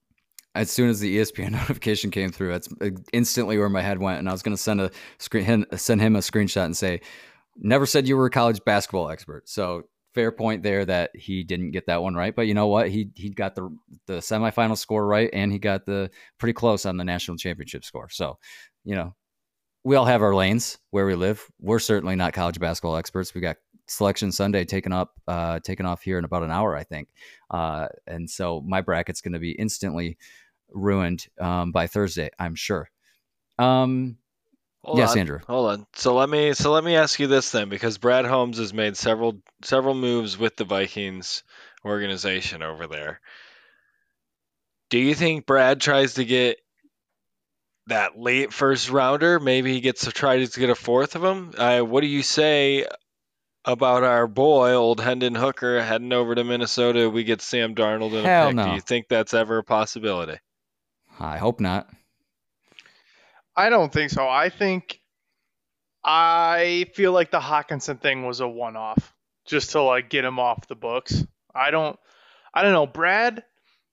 As soon as the E S P N notification came through, that's instantly where my head went, and I was going to send a screen, send him a screenshot and say, "Never said you were a college basketball expert." So. Fair point there that he didn't get that one right, but you know what? He he got the the semifinal score right, and he got the pretty close on the national championship score. So, you know, we all have our lanes where we live. We're certainly not college basketball experts. We got Selection Sunday taken up, uh, taken off here in about an hour, I think, uh, and so my bracket's going to be instantly ruined um, by Thursday, I'm sure. Um, Hold Yes, on, Andrew. hold on. So let me so let me ask you this then, because Brad Holmes has made several several moves with the Vikings organization over there. Do you think Brad tries to get that late first rounder? Maybe he gets to try to get a fourth of him. Uh, what do you say about our boy, old Hendon Hooker, heading over to Minnesota? We get Sam Darnold in a Hell pick. Do you no. think that's ever a possibility? I hope not. I don't think so. I think I feel like the Hawkinson thing was a one-off, just to like get him off the books. I don't, I don't know. Brad,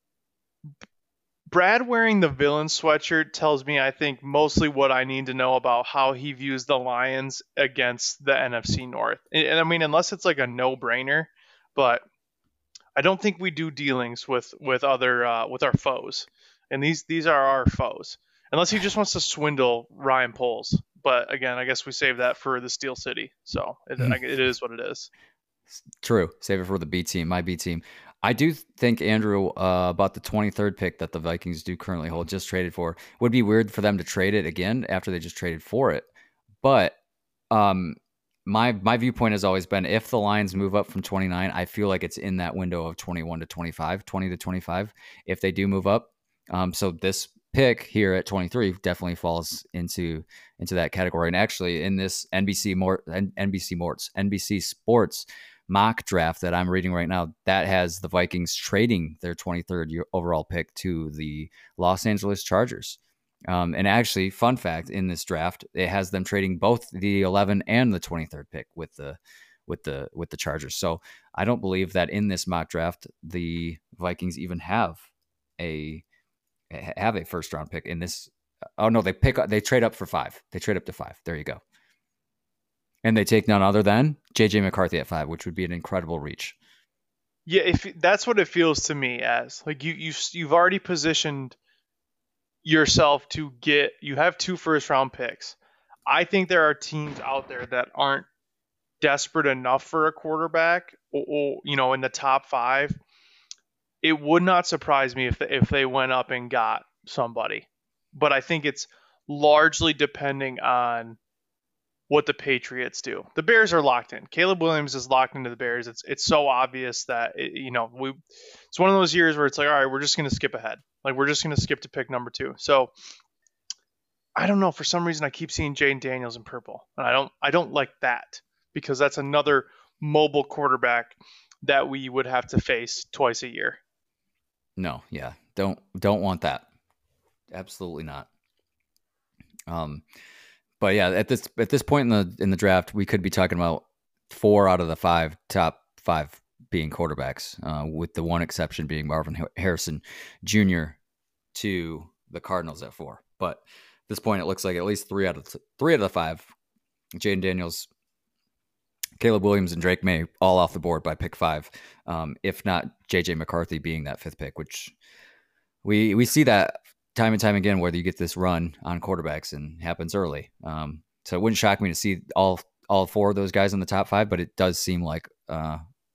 Brad wearing the villain sweatshirt tells me, I think, mostly what I need to know about how he views the Lions against the N F C North. And, and I mean, unless it's like a no-brainer, but I don't think we do dealings with with other uh, with our foes, and these these are our foes. Unless he just wants to swindle Ryan Poles. But again, I guess we save that for the Steel City. So it, it is what it is. True. Save it for the B team, my B team. I do think, Andrew, uh, about the twenty-third pick that the Vikings do currently hold, just traded for. Would be weird for them to trade it again after they just traded for it. But um, my my viewpoint has always been, if the Lions move up from twenty-nine, I feel like it's in that window of twenty-one to twenty-five, twenty to twenty-five, if they do move up. Um, so this pick here at twenty-three definitely falls into into that category. And actually, in this N B C more N B C Morts N B C Sports mock draft that I'm reading right now, that has the Vikings trading their twenty-third overall pick to the Los Angeles Chargers. Um, and actually, fun fact, in this draft, it has them trading both the eleven and the twenty-third pick with the with the with the Chargers. So I don't believe that in this mock draft the Vikings even have a have a first round pick in this. Oh no, they pick they trade up for five. They trade up to five. There you go. And they take none other than J J McCarthy at five, which would be an incredible reach. Yeah, if that's what it feels to me as. Like you you you've already positioned yourself to get, you have two first round picks. I think there are teams out there that aren't desperate enough for a quarterback, or, or you know, in the top five. It would not surprise me if they, if they went up and got somebody, but I think it's largely depending on what the Patriots do. The Bears are locked in. Caleb Williams is locked into the Bears. It's it's so obvious that it, you know we. It's one of those years where it's like, all right, we're just going to skip ahead. Like we're just going to skip to pick number two. So I don't know. For some reason, I keep seeing Jayden Daniels in purple, and I don't I don't like that, because that's another mobile quarterback that we would have to face twice a year. No, yeah, don't don't want that. Absolutely not. Um. But yeah, at this at this point in the in the draft, we could be talking about four out of the five top five being quarterbacks, uh, with the one exception being Marvin Harrison Junior to the Cardinals at four. But at this point, it looks like at least three out of th- three out of the five, Jayden Daniels, Caleb Williams, and Drake May, all off the board by pick five. Um, if not J J McCarthy being that fifth pick, which we we see that time and time again, whether you get this run on quarterbacks, and happens early. Um, so it wouldn't shock me to see all all four of those guys in the top five, but it does seem like uh,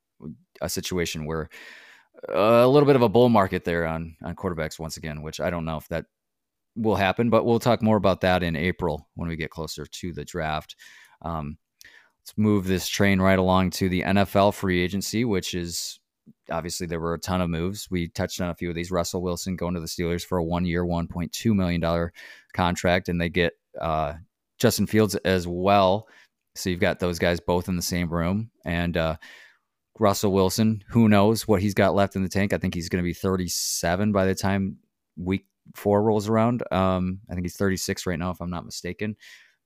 a situation where uh, a little bit of a bull market there on on quarterbacks once again, which I don't know if that will happen, but we'll talk more about that in April when we get closer to the draft. Um, let's move this train right along to the N F L free agency, which is obviously there were a ton of moves. We touched on a few of these. Russell Wilson going to the Steelers for a one-year, one point two million dollars contract, and they get uh, Justin Fields as well. So you've got those guys both in the same room. And uh, Russell Wilson, who knows what he's got left in the tank. I think he's going to be thirty-seven by the time week four rolls around. Um, I think he's thirty-six right now, if I'm not mistaken.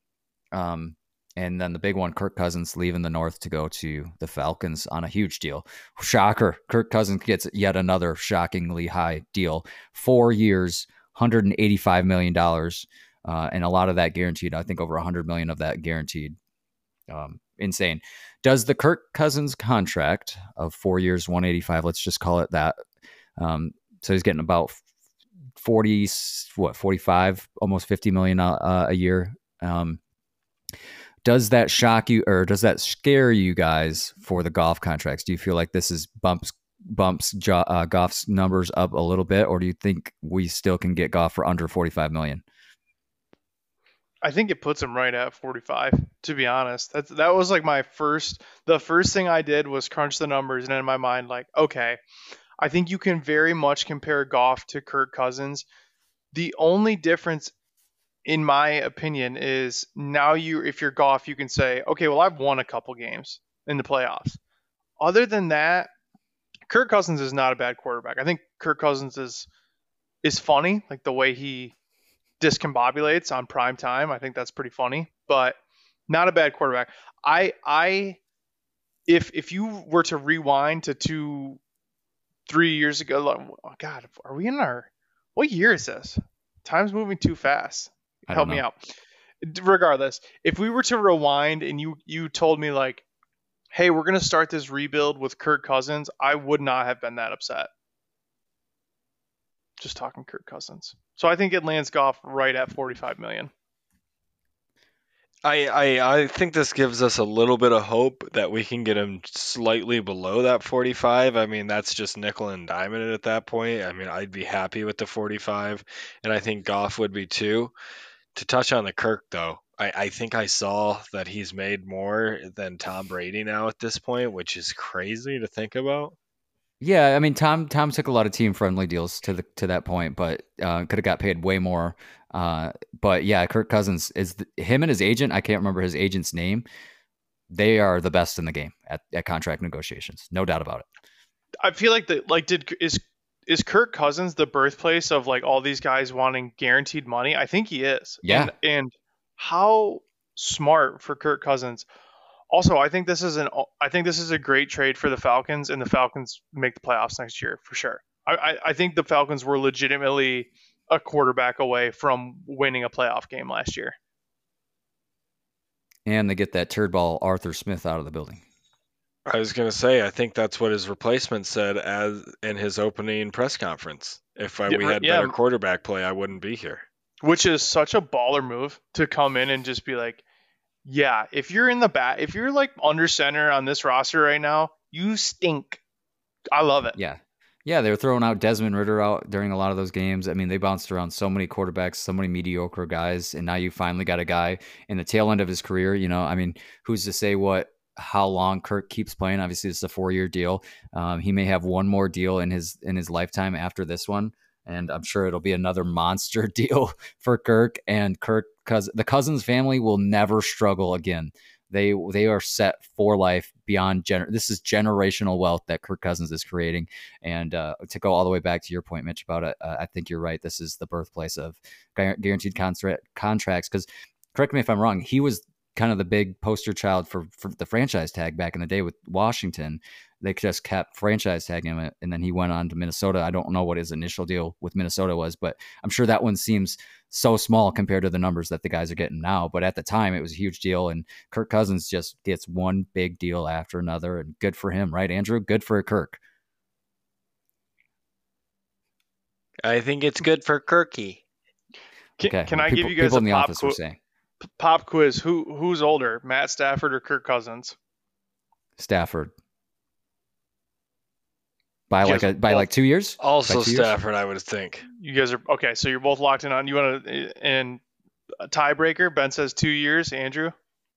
Um, And then the big one, Kirk Cousins leaving the North to go to the Falcons on a huge deal. Shocker. Kirk Cousins gets yet another shockingly high deal. Four years, one hundred eighty-five million dollars, uh, and a lot of that guaranteed. I think over one hundred million dollars of that guaranteed. Um, insane. Does the Kirk Cousins contract of four years, one hundred eighty-five, let's just call it that. Um, so he's getting about forty, what, forty-five, almost fifty million dollars uh, a year. Um, Does that shock you, or does that scare you guys for the Goff contracts? Do you feel like this is bumps bumps uh, Goff's numbers up a little bit, or do you think we still can get Goff for under forty-five million? I think it puts him right at forty-five, to be honest. That's that was like my first the first thing I did was crunch the numbers, and in my mind like, okay, I think you can very much compare Goff to Kirk Cousins. The only difference in my opinion is now you if you're Goff, you can say, okay, well I've won a couple games in the playoffs. Other than that, Kirk Cousins is not a bad quarterback. I think Kirk Cousins is is funny, like the way he discombobulates on prime time. I think that's pretty funny, but not a bad quarterback. I I if if you were to rewind to two three years ago, like, oh God, are we in our what year is this? Time's moving too fast. I Help don't me know. out. Regardless, if we were to rewind and you you told me like, hey, we're gonna start this rebuild with Kirk Cousins, I would not have been that upset. Just talking Kirk Cousins. So I think it lands Goff right at forty-five million. I, I I think this gives us a little bit of hope that we can get him slightly below that forty-five. I mean, that's just nickel and diamond it at that point. I mean, I'd be happy with the forty-five, and I think Goff would be too. To touch on the Kirk, though, I, I think I saw that he's made more than Tom Brady now at this point, which is crazy to think about. Yeah, I mean Tom Tom took a lot of team friendly deals to the to that point, but uh, could have got paid way more. Uh, but yeah, Kirk Cousins is the, him and his agent. I can't remember his agent's name. They are the best in the game at, at contract negotiations, no doubt about it. I feel like the like did is is Kirk Cousins the birthplace of like all these guys wanting guaranteed money? I think he is. Yeah. And, and how smart for Kirk Cousins. Also, I think this is an I think this is a great trade for the Falcons, and the Falcons make the playoffs next year for sure. I, I, I think the Falcons were legitimately a quarterback away from winning a playoff game last year. And they get that turd ball Arthur Smith out of the building. I was going to say, I think that's what his replacement said as in his opening press conference. If I, we had Yeah. better quarterback play, I wouldn't be here. Which is such a baller move to come in and just be like, yeah, if you're in the bat, if you're like under center on this roster right now, you stink. I love it. Yeah. Yeah, they were throwing out Desmond Ridder out during a lot of those games. I mean, they bounced around so many quarterbacks, so many mediocre guys, and now you finally got a guy in the tail end of his career. You know, I mean, who's to say what how long Kirk keeps playing? Obviously, it's a four-year deal. Um, he may have one more deal in his in his lifetime after this one, and I'm sure it'll be another monster deal for Kirk. And Kirk, because the Cousins family will never struggle again. They they are set for life beyond gener. This is generational wealth that Kirk Cousins is creating. And uh, to go all the way back to your point, Mitch, about it, uh, I think you're right. This is the birthplace of guaranteed contract contracts. Because correct me if I'm wrong, he was kind of the big poster child for, for the franchise tag back in the day with Washington. They just kept franchise tagging him, and then he went on to Minnesota. I don't know what his initial deal with Minnesota was, but I'm sure that one seems so small compared to the numbers that the guys are getting now. But at the time, it was a huge deal, and Kirk Cousins just gets one big deal after another, and good for him, right, Andrew? Good for Kirk. I think it's good for Kirky. Can, Okay. can I people, give you guys people a in the pop, office are qu- saying pop quiz? Who Who's older, Matt Stafford or Kirk Cousins? Stafford by You like guys a by both- like two years. Also By two years? Stafford, I would think. You guys are okay. So you're both locked in on. You want to and a tiebreaker? Ben says two years. Andrew.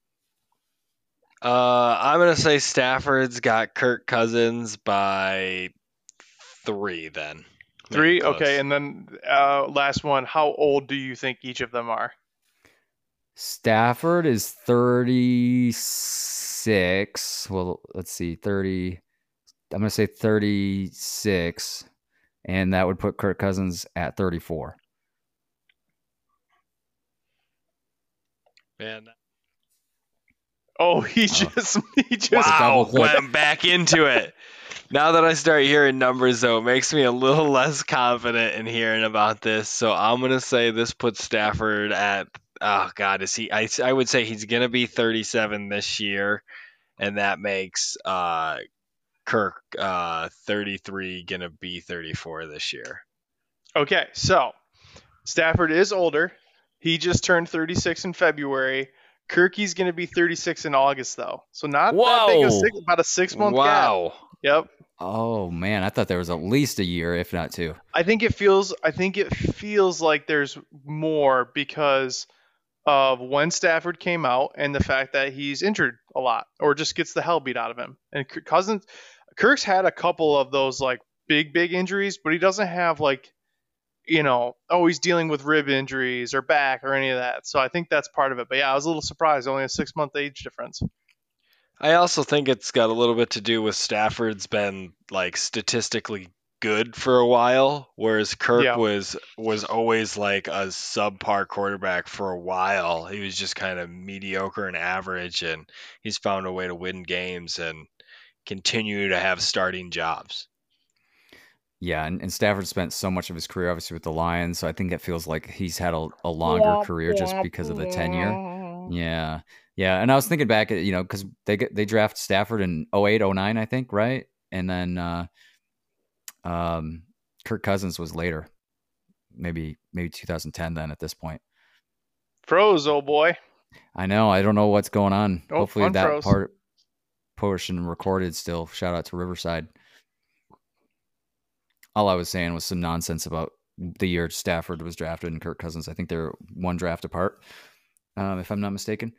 Uh, I'm gonna say Stafford's got Kirk Cousins by three. Then Maybe Three. close. Okay, and then uh, last one. How old do you think each of them are? Stafford is thirty-six. Well, let's see, thirty. I'm going to say thirty-six, and that would put Kirk Cousins at thirty-four. Man. Oh, he just he just Wow, double click. went back into it. Now that I start hearing numbers, though, it makes me a little less confident in hearing about this. So I'm gonna say this puts Stafford at oh god, is he? I I would say he's gonna be thirty-seven this year, and that makes uh Kirk uh thirty-three, gonna be thirty-four this year. Okay, so Stafford is older. He just turned thirty-six in February. Kirky's going to be thirty-six in August, though. So not that big of Whoa. six, about a six-month gap. Wow. Yep. Oh man, I thought there was at least a year, if not two. I think it feels. I think it feels like there's more because of when Stafford came out and the fact that he's injured a lot or just gets the hell beat out of him. And Cousins, Kirk's had a couple of those like big, big injuries, but he doesn't have like, you know, oh, he's dealing with rib injuries or back or any of that. So I think that's part of it. But yeah, I was a little surprised. Only a six month age difference. I also think it's got a little bit to do with Stafford's been like statistically good for a while, whereas Kirk Yeah. was was always like a subpar quarterback for a while. He was just kind of mediocre and average, and he's found a way to win games and continue to have starting jobs. Yeah, and, and Stafford spent so much of his career obviously with the Lions, so I think it feels like he's had a, a longer Yeah, career just yeah, because of the tenure. yeah. Yeah, yeah, and I was thinking back at, you know, because they get they draft Stafford in oh eight, oh nine, I think, right? And then uh, um, Kirk Cousins was later, maybe maybe two thousand ten. Then at this point, Froze, oh boy. I know I don't know what's going on. Oh, Hopefully that unfroze. part portion recorded still. Shout out to Riverside. All I was saying was some nonsense about the year Stafford was drafted and Kirk Cousins. I think they're one draft apart, um, if I'm not mistaken.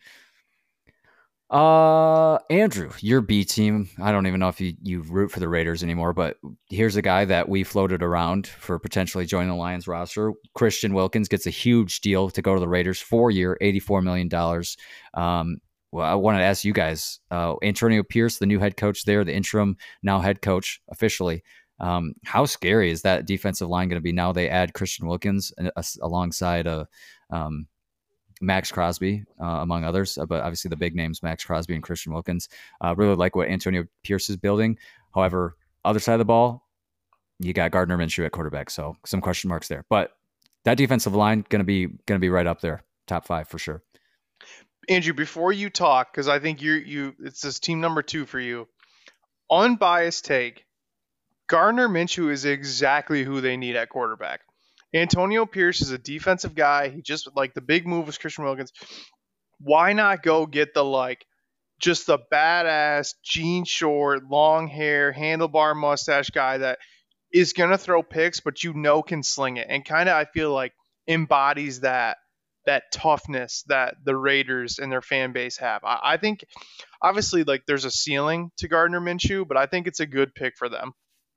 Uh, Andrew, your B team. I don't even know if you, you root for the Raiders anymore, but here's a guy that we floated around for potentially joining the Lions roster. Christian Wilkins gets a huge deal to go to the Raiders, four-year, eighty-four million dollars. Um, well, I wanted to ask you guys, uh, Antonio Pierce, the new head coach there, the interim now head coach officially. Um, how scary is that defensive line going to be now? They add Christian Wilkins uh, alongside a um, Max Crosby, uh, among others, uh, but obviously the big names, Max Crosby and Christian Wilkins. Uh, really like what Antonio Pierce is building. However, other side of the ball, you got Gardner Minshew at quarterback, so some question marks there. But that defensive line going to be going to be right up there, top five for sure. Andrew, before you talk, because I think you you it's this team number two for you. Unbiased take. Gardner Minshew is exactly who they need at quarterback. Antonio Pierce is a defensive guy. He just like the big move was Christian Wilkins. Why not go get the like just the badass jean short, long hair, handlebar mustache guy that is gonna throw picks, but you know can sling it, and kind of I feel like embodies that that toughness that the Raiders and their fan base have. I, I think obviously like there's a ceiling to Gardner Minshew, but I think it's a good pick for them.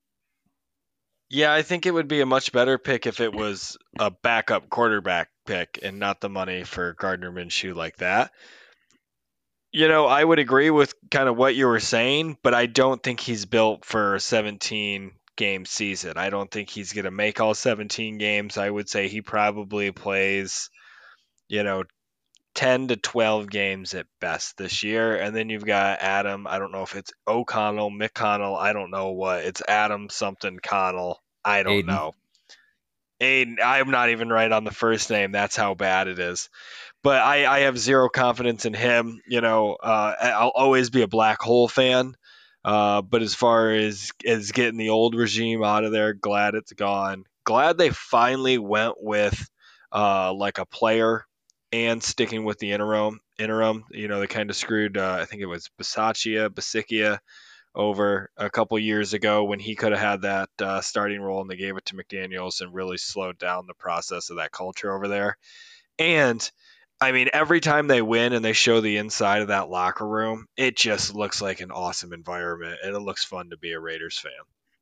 Yeah, I think it would be a much better pick if it was a backup quarterback pick and not the money for Gardner Minshew like that. You know, I would agree with kind of what you were saying, but I don't think he's built for a seventeen game season. I don't think he's going to make all seventeen games. I would say he probably plays, you know, ten to twelve games at best this year. And then you've got Adam. I don't know if it's O'Connell, McConnell. I don't know what. It's Adam something Connell. I don't Aiden. know. Aiden. I'm not even right on the first name. That's how bad it is. But I, I have zero confidence in him. You know, uh, I'll always be a black hole fan. Uh, but as far as, as getting the old regime out of there, glad it's gone. Glad they finally went with uh, like a player and sticking with the interim. Interim, you know, they kind of screwed. Uh, I think it was Bisaccia, Bisaccia over a couple years ago when he could have had that uh, starting role, and they gave it to McDaniels and really slowed down the process of that culture over there. And I mean, every time they win and they show the inside of that locker room, it just looks like an awesome environment, and it looks fun to be a Raiders fan.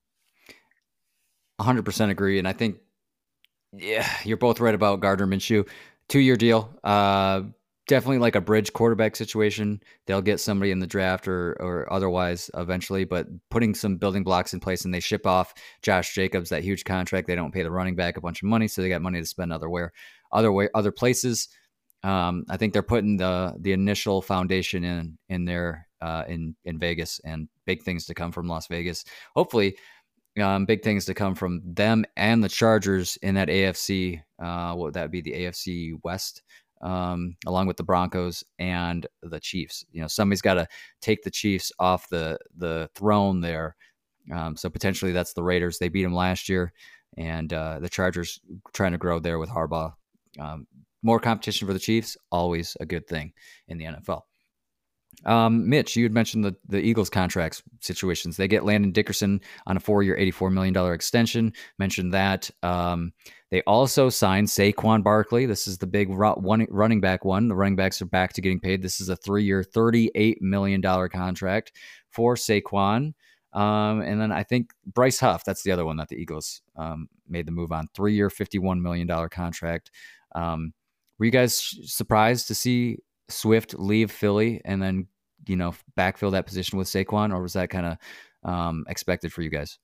one hundred percent agree, and I think, yeah, you're both right about Gardner Minshew. Two-year deal, uh, definitely like a bridge quarterback situation. They'll get somebody in the draft or or otherwise eventually, but putting some building blocks in place, and they ship off Josh Jacobs, that huge contract. They don't pay the running back a bunch of money, so they got money to spend other where, other way, other places. Um, I think they're putting the the initial foundation in in there uh, in in Vegas, and big things to come from Las Vegas. Hopefully, um, big things to come from them and the Chargers in that A F C. Uh, what would that be? The A F C West, um, along with the Broncos and the Chiefs. You know, somebody's got to take the Chiefs off the the throne there. Um, so potentially that's the Raiders. They beat them last year, and uh, the Chargers trying to grow there with Harbaugh. Um, More competition for the Chiefs, always a good thing in the N F L. Um, Mitch, you had mentioned the, the Eagles contracts situations. They get Landon Dickerson on a four-year, eighty-four million dollars extension. Mentioned that. Um, they also signed Saquon Barkley. This is the big ru- one running back one. The running backs are back to getting paid. This is a three-year, thirty-eight million dollars contract for Saquon. Um, and then I think Bryce Huff, that's the other one that the Eagles um, made the move on. Three-year, fifty-one million dollars contract. Um, were you guys surprised to see Swift leave Philly and then, you know, backfill that position with Saquon, or was that kind of um, expected for you guys?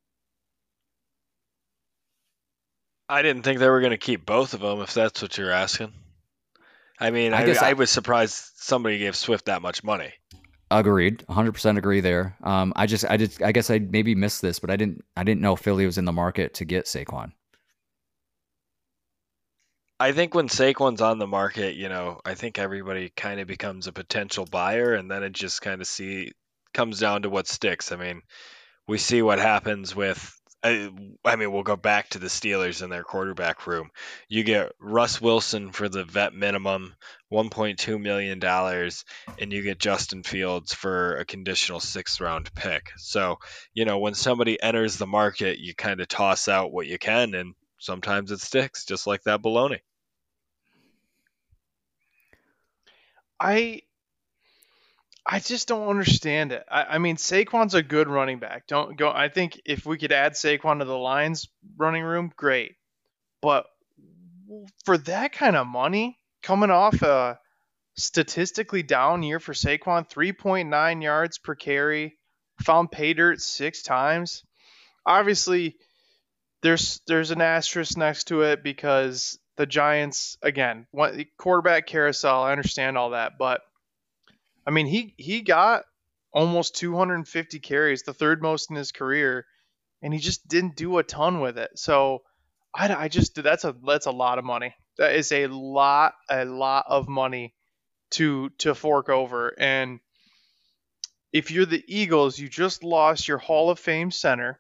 I didn't think they were going to keep both of them, if that's what you're asking. I mean, I I, guess I I, was surprised somebody gave Swift that much money. agreed, one hundred percent agree there. Um, I just, I just, I guess I maybe missed this, but I didn't, I didn't know Philly was in the market to get Saquon. I think when Saquon's on the market, you know, I think everybody kind of becomes a potential buyer, and then it just kind of see comes down to what sticks. I mean, we see what happens with. I, I mean, we'll go back to the Steelers and their quarterback room. You get Russ Wilson for the vet minimum, one point two million dollars, and you get Justin Fields for a conditional sixth round pick. So, you know, when somebody enters the market, you kind of toss out what you can, and sometimes it sticks, just like that baloney. I I just don't understand it. I, I mean, Saquon's a good running back. Don't go. I think if we could add Saquon to the Lions running room, great. But for that kind of money, coming off a statistically down year for Saquon, three point nine yards per carry, found pay dirt six times. Obviously, there's there's an asterisk next to it because the Giants, again, quarterback carousel. I understand all that, but I mean, he he got almost two hundred fifty carries, the third most in his career, and he just didn't do a ton with it. So I, I just that's a that's a lot of money. That is a lot a lot of money to to fork over. And if you're the Eagles, you just lost your Hall of Fame center.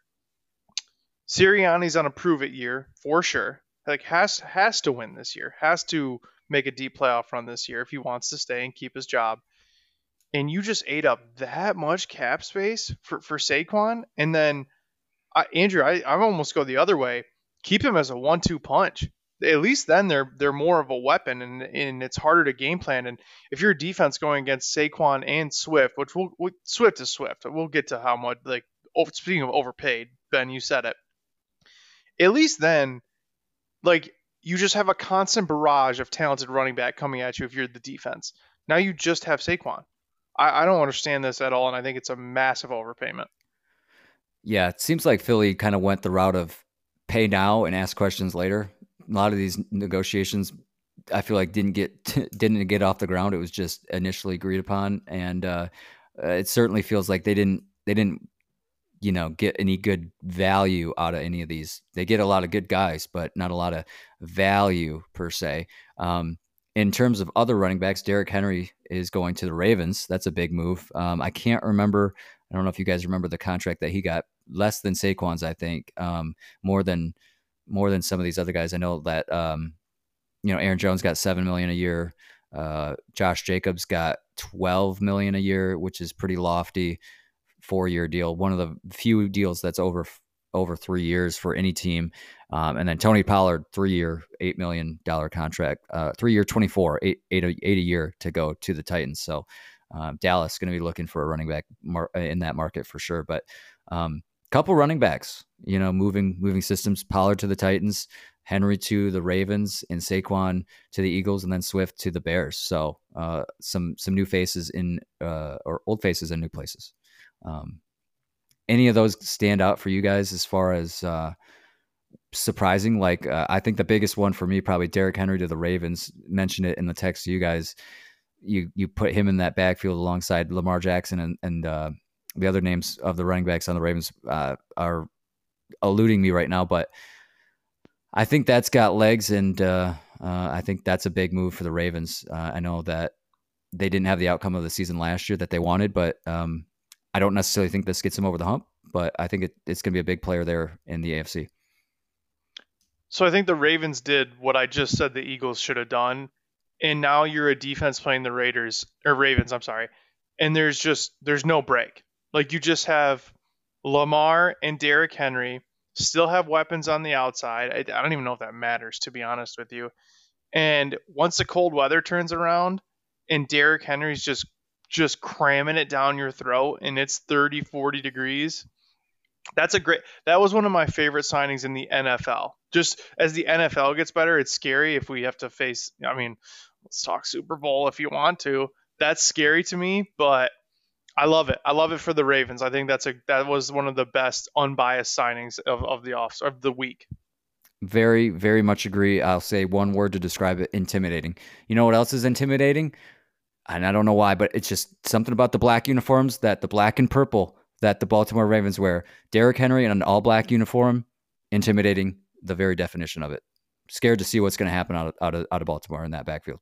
Sirianni's on a prove it year for sure. Like has has to win this year. Has to make a deep playoff run this year if he wants to stay and keep his job. And you just ate up that much cap space for, for Saquon. And then, I, Andrew, I, I almost go the other way. Keep him as a one two punch. At least then they're they're more of a weapon, and, and it's harder to game plan. And if your defense going against Saquon and Swift, which we'll, we'll Swift is Swift, we'll get to how much, like, over, speaking of overpaid, Ben, you said it. At least then, like, you just have a constant barrage of talented running back coming at you if you're the defense. Now you just have Saquon. I, I don't understand this at all, and I think it's a massive overpayment. Yeah, it seems like Philly kind of went the route of pay now and ask questions later. A lot of these negotiations, I feel like didn't get didn't get off the ground. It was just initially agreed upon, and uh, it certainly feels like they didn't they didn't you know get any good value out of any of these. They get a lot of good guys, but not a lot of value per se. Um, in terms of other running backs, Derrick Henry is going to the Ravens. That's a big move. Um, I can't remember. I don't know if you guys remember the contract that he got. Less than Saquon's, I think. Um, more than more than some of these other guys. I know that um, you know Aaron Jones got seven million a year. Uh, Josh Jacobs got twelve million a year, which is pretty lofty. Four year deal. One of the few deals that's over over three years for any team. Um, and then Tony Pollard, three year, eight million dollar contract. Uh, three year, twenty four, eight eight eight a year to go to the Titans. So um, Dallas going to be looking for a running back mar- in that market for sure. But um, couple running backs, you know, moving moving systems. Pollard to the Titans, Henry to the Ravens, and Saquon to the Eagles, and then Swift to the Bears. So uh, some some new faces in uh, or old faces in new places. Um, any of those stand out for you guys as far as uh, surprising? Like uh, I think the biggest one for me probably Derrick Henry to the Ravens. Mentioned it in the text to you guys. You you put him in that backfield alongside Lamar Jackson and and uh, the other names of the running backs on the Ravens uh, are eluding me right now, but I think that's got legs, and uh, uh, I think that's a big move for the Ravens. Uh, I know that they didn't have the outcome of the season last year that they wanted, but um, I don't necessarily think this gets them over the hump, but I think it, it's going to be a big player there in the A F C. So I think the Ravens did what I just said the Eagles should have done, and now you're a defense playing the Raiders or Ravens. I'm sorry. and there's just there's no break. Like you just have Lamar and Derrick Henry still have weapons on the outside. I, I don't even know if that matters, to be honest with you. And once the cold weather turns around and Derrick Henry's just just cramming it down your throat and it's thirty, forty degrees, that's a great that was one of my favorite signings in the N F L. Just as the N F L gets better, it's scary if we have to face, I mean, let's talk Super Bowl if you want to. That's scary to me, but I love it. I love it for the Ravens. I think that's a that was one of the best unbiased signings of, of the off of the week. Very, very much agree. I'll say one word to describe it: intimidating. You know what else is intimidating? And I don't know why, but it's just something about the black uniforms, that the black and purple that the Baltimore Ravens wear. Derrick Henry in an all-black uniform, intimidating, the very definition of it. Scared to see what's going to happen out of, out of out of Baltimore in that backfield.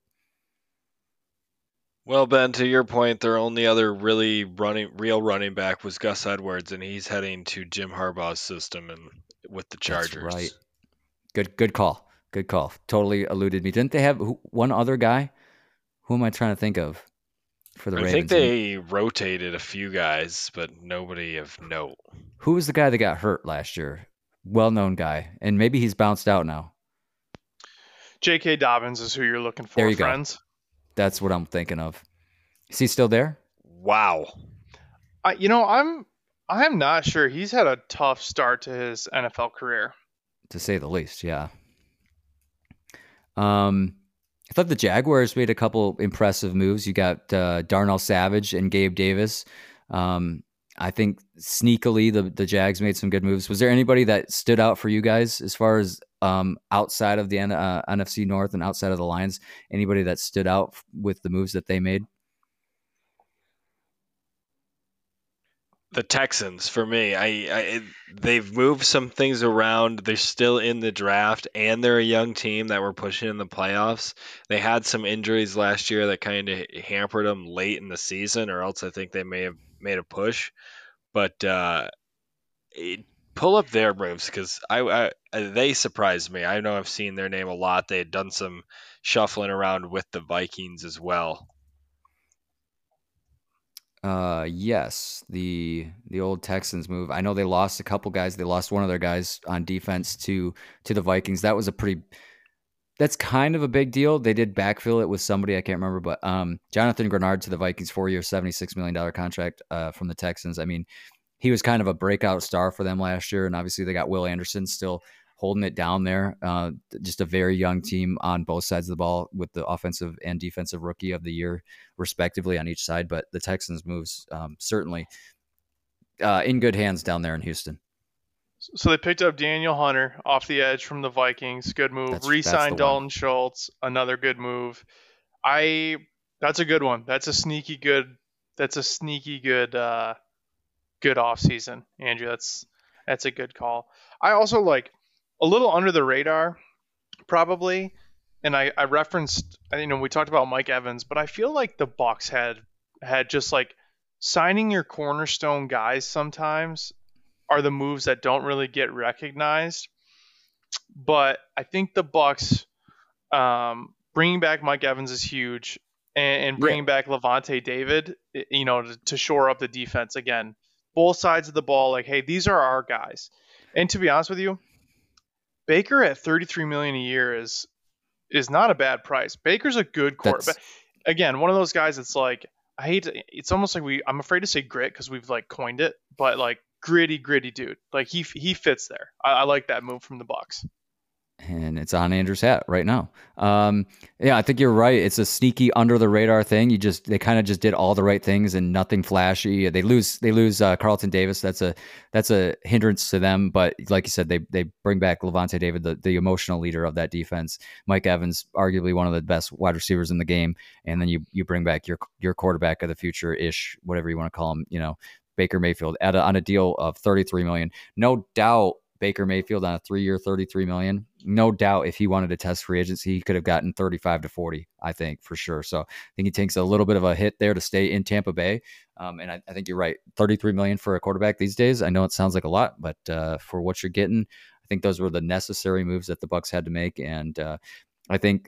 Well, Ben, to your point, their only other really running, real running back was Gus Edwards, and he's heading to Jim Harbaugh's system and with the Chargers. That's right. Good, good call. Good call. Totally eluded me. Didn't they have who, one other guy? Who am I trying to think of for the I Ravens? think they rotated a few guys, but nobody of note. Who was the guy that got hurt last year? Well-known guy, and maybe he's bounced out now. J K. Dobbins is who you're looking for, There you friends. Go. That's what I'm thinking of. Is he still there? Wow. I, you know, I'm I'm not sure. He's had a tough start to his N F L career, to say the least. Yeah. Um, I thought the Jaguars made a couple impressive moves. You got uh, Darnell Savage and Gabe Davis. Um, I think sneakily the the Jags made some good moves. Was there anybody that stood out for you guys as far as um, outside of the uh, N F C North and outside of the Lions? Anybody that stood out with the moves that they made? The Texans, for me, I, I they've moved some things around. They're still in the draft, and they're a young team that were pushing in the playoffs. They had some injuries last year that kind of hampered them late in the season, or else I think they may have made a push. But uh, it, pull up their moves, because I, I they surprised me. I know I've seen their name a lot. They had done some shuffling around with the Vikings as well. Uh, yes, the the old Texans move. I know they lost a couple guys. They lost one of their guys on defense to to the Vikings. That was a pretty. That's kind of a big deal. They did backfill it with somebody I can't remember, but um, Jonathan Grenard to the Vikings, four year, seventy-six million dollars contract uh, from the Texans. I mean, he was kind of a breakout star for them last year, and obviously they got Will Anderson still holding it down there. Uh, just a very young team on both sides of the ball with the offensive and defensive rookie of the year, respectively, on each side. But the Texans moves um, certainly uh, in good hands down there in Houston. So they picked up Daniel Hunter off the edge from the Vikings. Good move. That's, Re-signed that's the one. Dalton Schultz. Another good move. I. That's a good one. That's a sneaky good. That's a sneaky good. Uh, good off season, Andrew. That's that's a good call. I also like. A little under the radar, probably, and I, I referenced, you know, we talked about Mike Evans, but I feel like the Bucs had had just like signing your cornerstone guys sometimes are the moves that don't really get recognized. But I think the Bucs um, bringing back Mike Evans is huge, and, and bringing yeah. back Levante David, you know, to, to shore up the defense again, both sides of the ball. Like, hey, these are our guys, and to be honest with you. Baker at thirty-three million dollars a year is is not a bad price. Baker's a good quarterback. That's... Again, one of those guys that's like, I hate to, it's almost like we I'm afraid to say grit because we've like coined it, but like gritty, gritty dude. Like he he fits there. I, I like that move from the Bucs. And it's on Andrew's hat right now. Um, yeah, I think you're right. It's a sneaky under the radar thing. You just they kind of just did all the right things and nothing flashy. They lose they lose uh, Carlton Davis. That's a that's a hindrance to them. But like you said, they they bring back Levante David, the, the emotional leader of that defense. Mike Evans, arguably one of the best wide receivers in the game. And then you you bring back your your quarterback of the future ish, whatever you want to call him. You know, Baker Mayfield at a, on a deal of thirty-three million dollars. No doubt. Baker Mayfield on a three-year, thirty-three million dollars. No doubt if he wanted to test free agency, he could have gotten thirty-five to forty, I think, for sure. So I think he takes a little bit of a hit there to stay in Tampa Bay. Um, and I, I think you're right. thirty-three million dollars for a quarterback these days. I know it sounds like a lot, but uh, for what you're getting, I think those were the necessary moves that the Bucs had to make. And uh, I think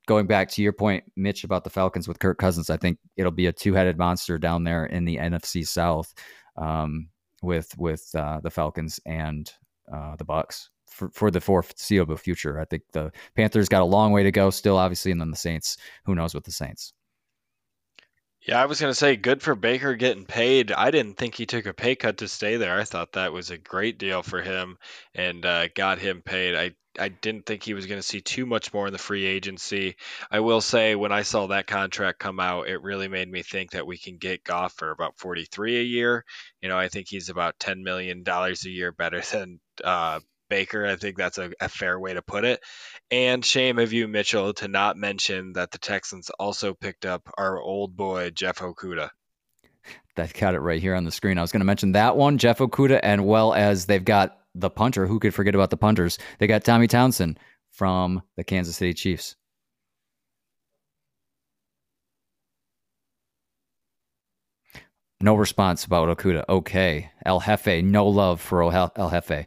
going back to your point, Mitch, about the Falcons with Kirk Cousins, I think it'll be a two-headed monster down there in the N F C South um, with with uh, the Falcons and uh, the Bucs for, for the foreseeable future. I think the Panthers got a long way to go still, obviously, and then the Saints, who knows with the Saints. Yeah, I was going to say good for Baker getting paid. I didn't think he took a pay cut to stay there. I thought that was a great deal for him and uh, got him paid. I, I didn't think he was going to see too much more in the free agency. I will say when I saw that contract come out, it really made me think that we can get Goff for about forty-three a year. You know, I think he's about ten million dollars a year better than uh, Baker. I think that's a, a fair way to put it. And shame of you, Mitchell, to not mention that the Texans also picked up our old boy, Jeff Okudah. That got it right here on the screen. I was going to mention that one, Jeff Okudah, and well as they've got the punter. Who could forget about the punters? They got Tommy Townsend from the Kansas City Chiefs. No response about Okudah. Okay. El Jefe, no love for El Jefe.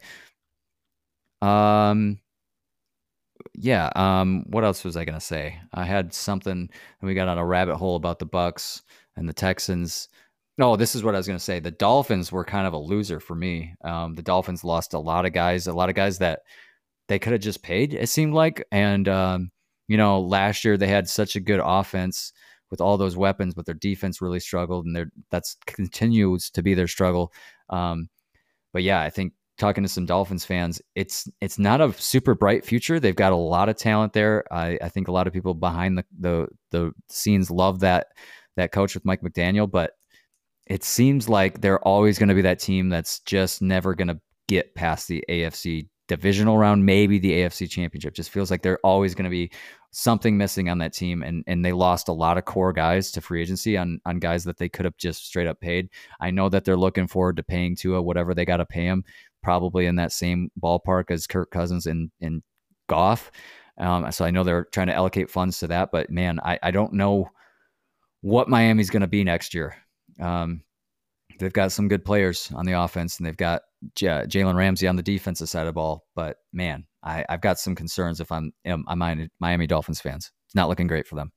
Um, yeah. Um, what else was I gonna say? I had something, and we got on a rabbit hole about the Bucs and the Texans. No, this is what I was gonna say. The Dolphins were kind of a loser for me. Um, the Dolphins lost a lot of guys, a lot of guys that they could have just paid, it seemed like. And um, you know, last year they had such a good offense with all those weapons, but their defense really struggled, and their that's continues to be their struggle. Um, but yeah, I think talking to some Dolphins fans, it's it's not a super bright future. They've got a lot of talent there. I, I think a lot of people behind the, the the scenes love that that coach with Mike McDaniel, but it seems like they're always going to be that team that's just never going to get past the A F C divisional round, maybe the A F C championship. Just feels like they're always going to be something missing on that team. And and they lost a lot of core guys to free agency on, on guys that they could have just straight up paid. I know that they're looking forward to paying Tua whatever they got to pay him, probably in that same ballpark as Kirk Cousins and, and Goff. Um, so I know they're trying to allocate funds to that, but man, I, I don't know what Miami's going to be next year. Um, they've got some good players on the offense, and they've got J- Jalen Ramsey on the defensive side of the ball. But man, I, I've got some concerns if I'm, I'm Miami, Miami Dolphins fans. It's not looking great for them.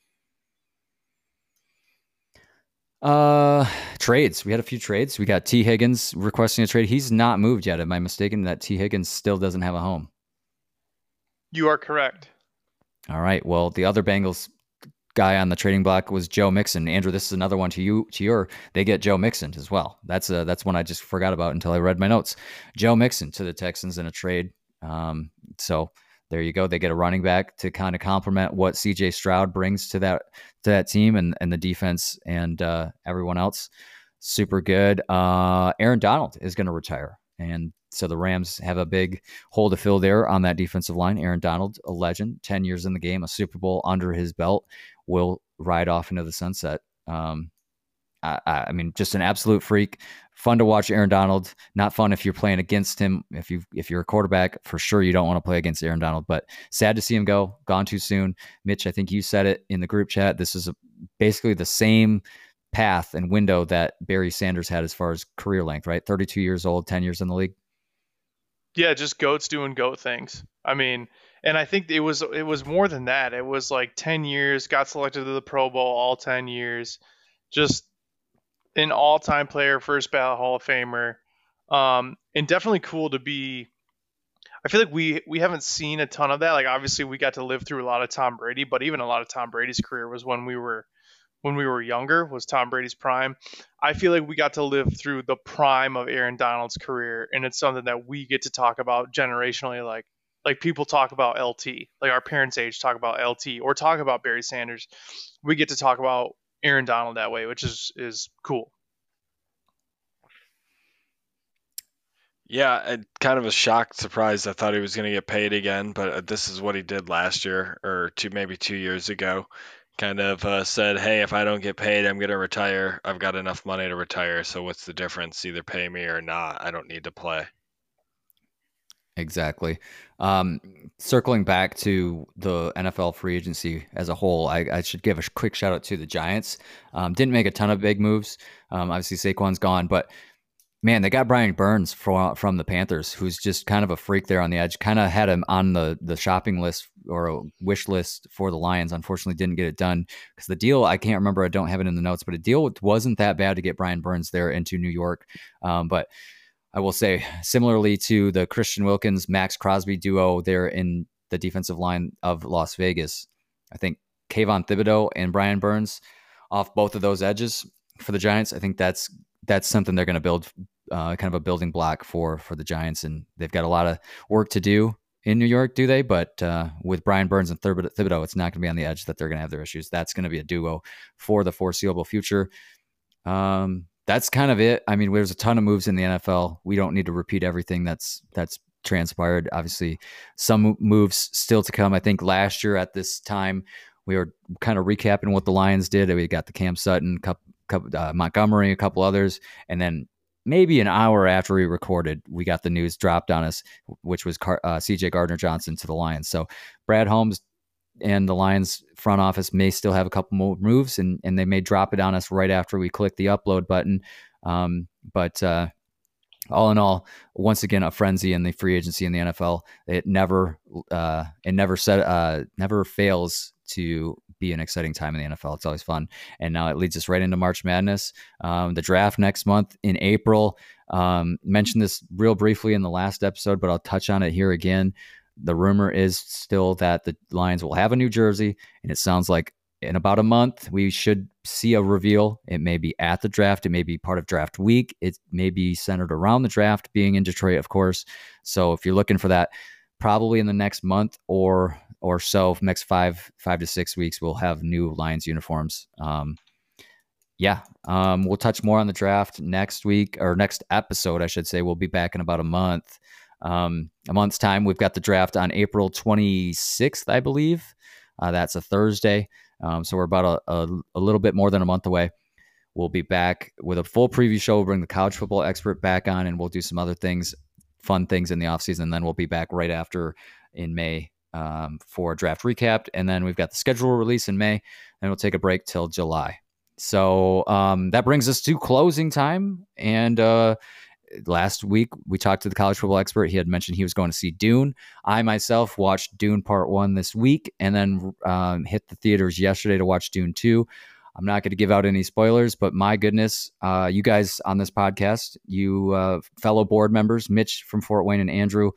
Uh, trades. We had a few trades. We got T. Higgins requesting a trade. He's not moved yet. Am I mistaken that T. Higgins still doesn't have a home? You are correct. All right. Well, the other Bengals guy on the trading block was Joe Mixon. Andrew, this is another one to you, to your, they get Joe Mixon as well. That's a, that's one I just forgot about until I read my notes. Joe Mixon to the Texans in a trade. Um, so there you go. They get a running back to kind of complement what C J Stroud brings to that, to that team and, and the defense and uh, everyone else. Super good. Uh, Aaron Donald is going to retire. And so the Rams have a big hole to fill there on that defensive line. Aaron Donald, a legend, ten years in the game, a Super Bowl under his belt, will ride off into the sunset. Um, I, I mean, just an absolute freak. Fun to watch Aaron Donald. Not fun if you're playing against him. If you if you're a quarterback, for sure you don't want to play against Aaron Donald. But sad to see him go. Gone too soon. Mitch, I think you said it in the group chat. This is a, basically the same path and window that Barry Sanders had as far as career length, right? thirty-two years old, ten years in the league. Yeah, just goats doing goat things. I mean, and I think it was it was more than that. It was like ten years, got selected to the Pro Bowl all ten years. Just an all-time player, first ballot Hall of Famer. Um, and definitely cool to be. I feel like we we haven't seen a ton of that. Like obviously we got to live through a lot of Tom Brady, but even a lot of Tom Brady's career was when we were when we were younger, was Tom Brady's prime. I feel like we got to live through the prime of Aaron Donald's career, and it's something that we get to talk about generationally. Like like people talk about L T, like our parents' age talk about L T or talk about Barry Sanders. We get to talk about Aaron Donald that way, which is is cool. Yeah, it, kind of a shock surprise. I thought he was going to get paid again, but this is what he did last year or two, maybe two years ago. Kind of uh, said, hey, if I don't get paid, I'm going to retire. I've got enough money to retire. So what's the difference? Either pay me or not. I don't need to play. Exactly. Um, circling back to the N F L free agency as a whole, I, I should give a quick shout out to the Giants. Um, didn't make a ton of big moves. Um, obviously, Saquon's gone, but man, they got Brian Burns from, from the Panthers, who's just kind of a freak there on the edge. Kind of had him on the, the shopping list or a wish list for the Lions. Unfortunately, didn't get it done because the deal, I can't remember, I don't have it in the notes, but a deal wasn't that bad to get Brian Burns there into New York. Um, but I will say, similarly to the Christian Wilkins, Max Crosby duo there in the defensive line of Las Vegas, I think Kayvon Thibodeau and Brian Burns off both of those edges for the Giants, I think that's that's something they're going to build, uh, kind of a building block for for the Giants, and they've got a lot of work to do in New York, do they? But uh, with Brian Burns and Thibodeau, it's not going to be on the edge that they're going to have their issues. That's going to be a duo for the foreseeable future. Um, that's kind of it. I mean, there's a ton of moves in the N F L. We don't need to repeat everything that's that's transpired. Obviously, some moves still to come. I think last year at this time, we were kind of recapping what the Lions did. We got the Cam Sutton, couple, couple, uh, Montgomery, a couple others, and then maybe an hour after we recorded, we got the news dropped on us, which was Car- uh, C J Gardner-Johnson to the Lions. So Brad Holmes and the Lions front office may still have a couple more moves, and, and they may drop it on us right after we click the upload button. Um, but uh, all in all, once again, a frenzy in the free agency in the N F L. It never, uh, it never said, uh, never fails to be an exciting time in the N F L. It's always fun. And now it leads us right into March Madness. Um, the draft next month in April. Um, mentioned this real briefly in the last episode, but I'll touch on it here again. The rumor is still that the Lions will have a new jersey, and it sounds like in about a month we should see a reveal. It may be at the draft. It may be part of draft week. It may be centered around the draft, being in Detroit, of course. So if you're looking for that, probably in the next month or or so, next five five to six weeks, we'll have new Lions uniforms. Um, yeah, um, we'll touch more on the draft next week, or next episode, I should say. We'll be back in about a month. Um, a month's time. We've got the draft on April twenty-sixth, I believe. Uh, that's a Thursday. Um, so we're about a, a, a little bit more than a month away. We'll be back with a full preview show. We'll bring the college football expert back on, and we'll do some other things, fun things in the offseason. And then we'll be back right after in May um, for draft recap. And then we've got the schedule release in May, and we'll take a break till July. So um, that brings us to closing time. And uh, last week, we talked to the college football expert. He had mentioned he was going to see Dune. I myself watched Dune Part one this week, and then um, hit the theaters yesterday to watch Dune two. I'm not going to give out any spoilers, but my goodness, uh, you guys on this podcast, you uh, fellow board members, Mitch from Fort Wayne and Andrew,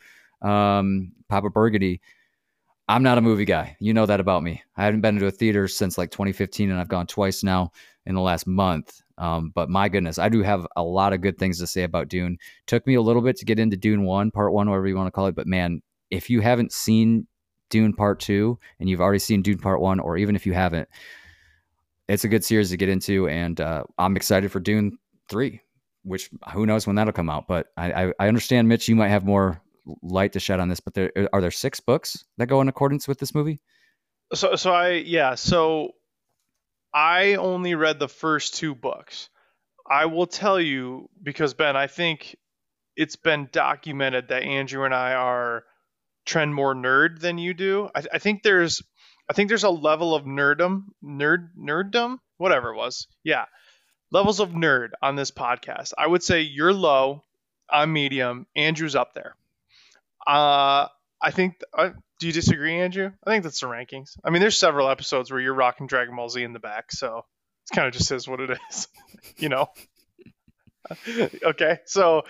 um, Papa Burgundy, I'm not a movie guy. You know that about me. I haven't been to a theater since like twenty fifteen, and I've gone twice now in the last month. Um, but my goodness, I do have a lot of good things to say about Dune. Took me a little bit to get into Dune one, Part one, whatever you want to call it. But man, if you haven't seen Dune Part two and you've already seen Dune Part one, or even if you haven't, it's a good series to get into. And uh, I'm excited for Dune three, which who knows when that'll come out. But I, I, I understand, Mitch, you might have more light to shed on this, but there are there six books that go in accordance with this movie? So, so I, yeah, so I only read the first two books. I will tell you, because Ben, I think it's been documented that Andrew and I are trend more nerd than you do. I, I think there's, I think there's a level of nerdum, nerd, nerddom, whatever it was. Yeah, levels of nerd on this podcast. I would say you're low, I'm medium, Andrew's up there. Uh, I think. Uh, do you disagree, Andrew? I think that's the rankings. I mean, there's several episodes where you're rocking Dragon Ball Z in the back, so it's kind of just is what it is, you know. Okay, so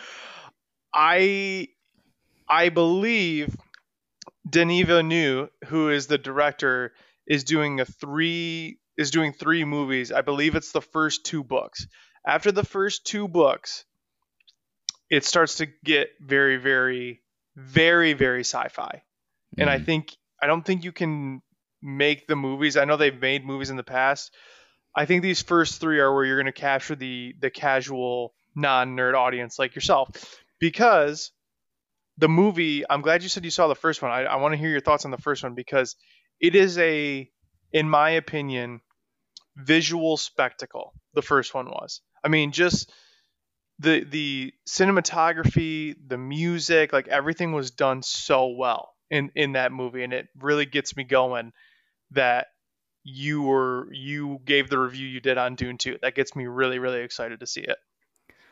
I I believe Denis Villeneuve, who is the director, is doing a three is doing three movies. I believe it's the first two books. After the first two books, it starts to get very, very very, very sci-fi. And mm. I think, I don't think you can make the movies. I know they've made movies in the past. I think these first three are where you're going to capture the, the casual non-nerd audience like yourself, because the movie, I'm glad you said you saw the first one. I, I want to hear your thoughts on the first one, because it is a, in my opinion, visual spectacle. The first one was, I mean, just the the cinematography, the music, like everything was done so well in, in that movie. And it really gets me going that you were you gave the review you did on Dune two. That gets me really, really excited to see it.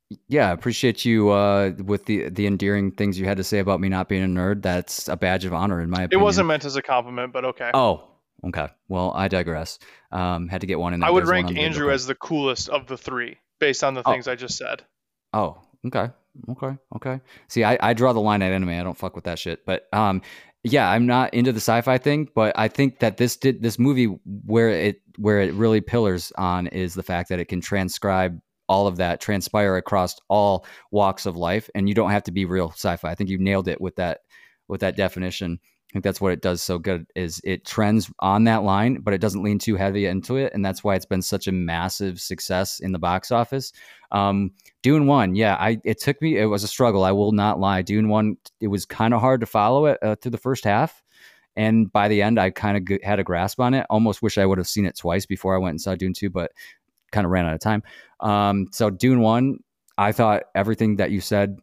Yeah, I appreciate you uh, with the the endearing things you had to say about me not being a nerd. That's a badge of honor, in my It opinion. wasn't meant as a compliment, but okay. Oh, okay. Well, I digress. Um, had to get one in I there. would There's one rank on the video Andrew card. as the coolest of the three based on the things Oh, I just said. oh, okay, okay, okay. See, I, I draw the line at anime. I don't fuck with that shit. But um, yeah, I'm not into the sci-fi thing. But I think that this did this movie where it where it really pillars on is the fact that it can transcribe all of that, transpire across all walks of life, and you don't have to be real sci-fi. I think you nailed it with that with that definition. I think that's what it does so good is it trends on that line, but it doesn't lean too heavy into it, and that's why it's been such a massive success in the box office. Um, Dune one, yeah, I it took me. It was a struggle. I will not lie. Dune one, it was kind of hard to follow it uh, through the first half, and by the end, I kind of g- had a grasp on it. Almost wish I would have seen it twice before I went and saw Dune two, but kind of ran out of time. Um, so Dune one, I thought everything that you said,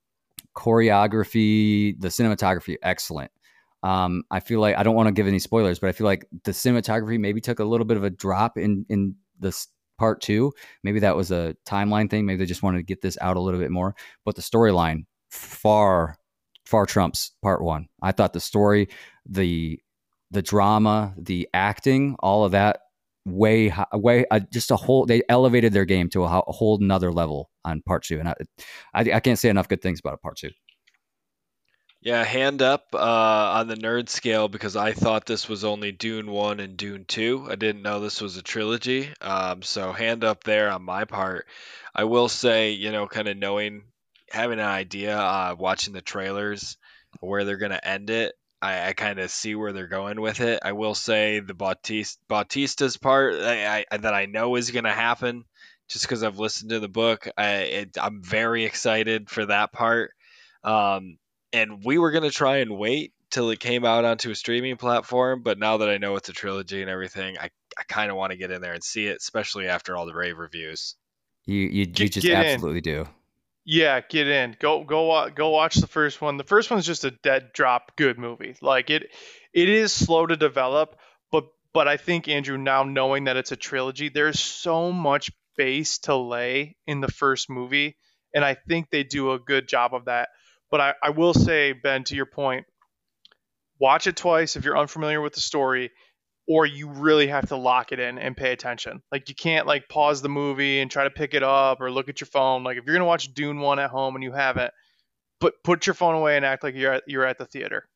choreography, the cinematography, excellent. Um, I feel like I don't want to give any spoilers, but I feel like the cinematography maybe took a little bit of a drop in in this part two. Maybe that was a timeline thing. Maybe they just wanted to get this out a little bit more. But the storyline far far trumps part one. I thought the story, the the drama, the acting, all of that way way uh, just a whole. They elevated their game to a, a whole another level on part two, and I, I I can't say enough good things about part two. Yeah, hand up uh, on the nerd scale because I thought this was only Dune one and Dune two. I didn't know this was a trilogy. Um, so hand up there on my part. I will say, you know, kind of knowing, having an idea, uh, watching the trailers, where they're going to end it. I, I kind of see where they're going with it. I will say the Bautista, Bautista's part I, I, that I know is going to happen just because I've listened to the book. I, it, I'm very excited for that part. Um, and we were going to try and wait till it came out onto a streaming platform, but now that I know it's a trilogy and everything, I, I kind of want to get in there and see it, especially after all the rave reviews. You you you Get just get in. absolutely do. Yeah, get in. Go go wa- go watch the first one. The first one's just a dead drop good movie. Like it it is slow to develop, but but I think Andrew, now knowing that it's a trilogy, there's so much base to lay in the first movie, and I think they do a good job of that. But I, I will say, Ben, to your point, watch it twice if you're unfamiliar with the story, or you really have to lock it in and pay attention. Like you can't like pause the movie and try to pick it up or look at your phone. Like if you're gonna watch Dune one at home and you haven't, put put your phone away and act like you're at, you're at the theater.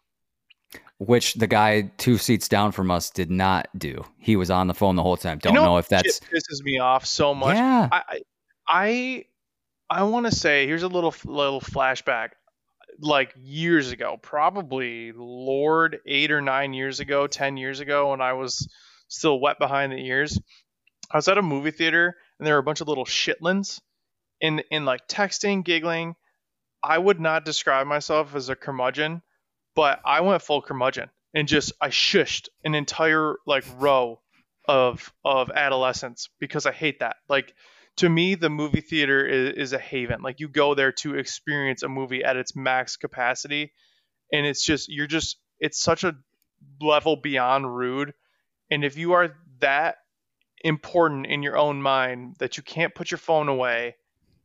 Which the guy two seats down from us did not do. He was on the phone the whole time. You Don't know, know if shit that's pisses me off so much. yeah. I I I, I want to say here's a little little flashback. Like years ago, probably Lord eight or nine years ago, ten years ago, when I was still wet behind the ears. I was at a movie theater and there were a bunch of little shitlins in in like texting, giggling. I would not describe myself as a curmudgeon, but I went full curmudgeon and just I shushed an entire like row of of adolescents because I hate that. Like to me, the movie theater is, is a haven. Like you go there to experience a movie at its max capacity, and it's just you're just it's such a level beyond rude. And if you are that important in your own mind that you can't put your phone away,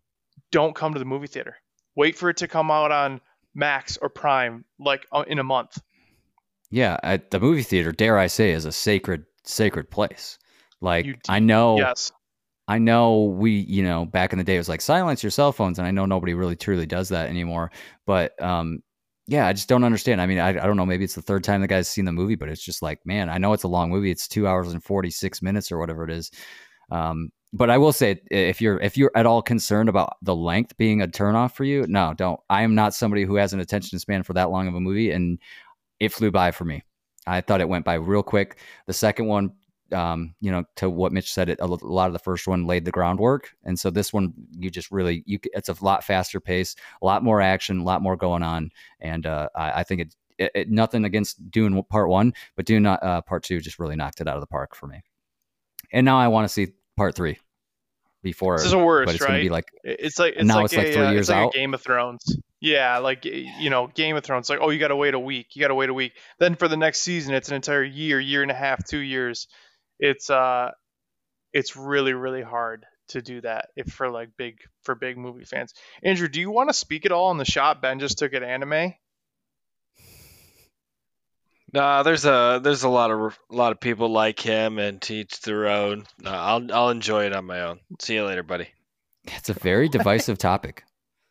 don't come to the movie theater. Wait for it to come out on Max or Prime like uh, in a month. Yeah, at the movie theater, dare I say, is a sacred sacred place. Like You I know yes. I know we, you know, back in the day it was like silence your cell phones, and I know nobody really truly does that anymore. But um yeah, I just don't understand. I mean, I, I don't know, maybe it's the third time the guy's seen the movie, but it's just like, man, I know it's a long movie. It's two hours and forty-six minutes or whatever it is. Um, but I will say, if you're if you're at all concerned about the length being a turnoff for you, no, don't. I am not somebody who has an attention span for that long of a movie, and it flew by for me. I thought it went by real quick. The second one, um, you know, to what Mitch said, it a lot of the first one laid the groundwork, and so this one, you just really, you it's a lot faster pace, a lot more action, a lot more going on, and uh, I, I think it, it, it. Nothing against Dune Part One, but Dune uh, Part Two just really knocked it out of the park for me. And now I want to see Part Three before, This is the worst, but it's right? going to be like it's like it's now like it's a, like three uh, years it's like out. a Game of Thrones. Yeah, like you know, Game of Thrones. Like, oh, you got to wait a week. You got to wait a week. Then for the next season, it's an entire year, year and a half, two years. It's uh, it's really really hard to do that if for like big for big movie fans. Andrew, do you want to speak at all on the shot Ben just took at anime? Nah, there's a there's a lot of a lot of people like him, and to each their own. Uh, I'll I'll enjoy it on my own. See you later, buddy. It's a very divisive topic.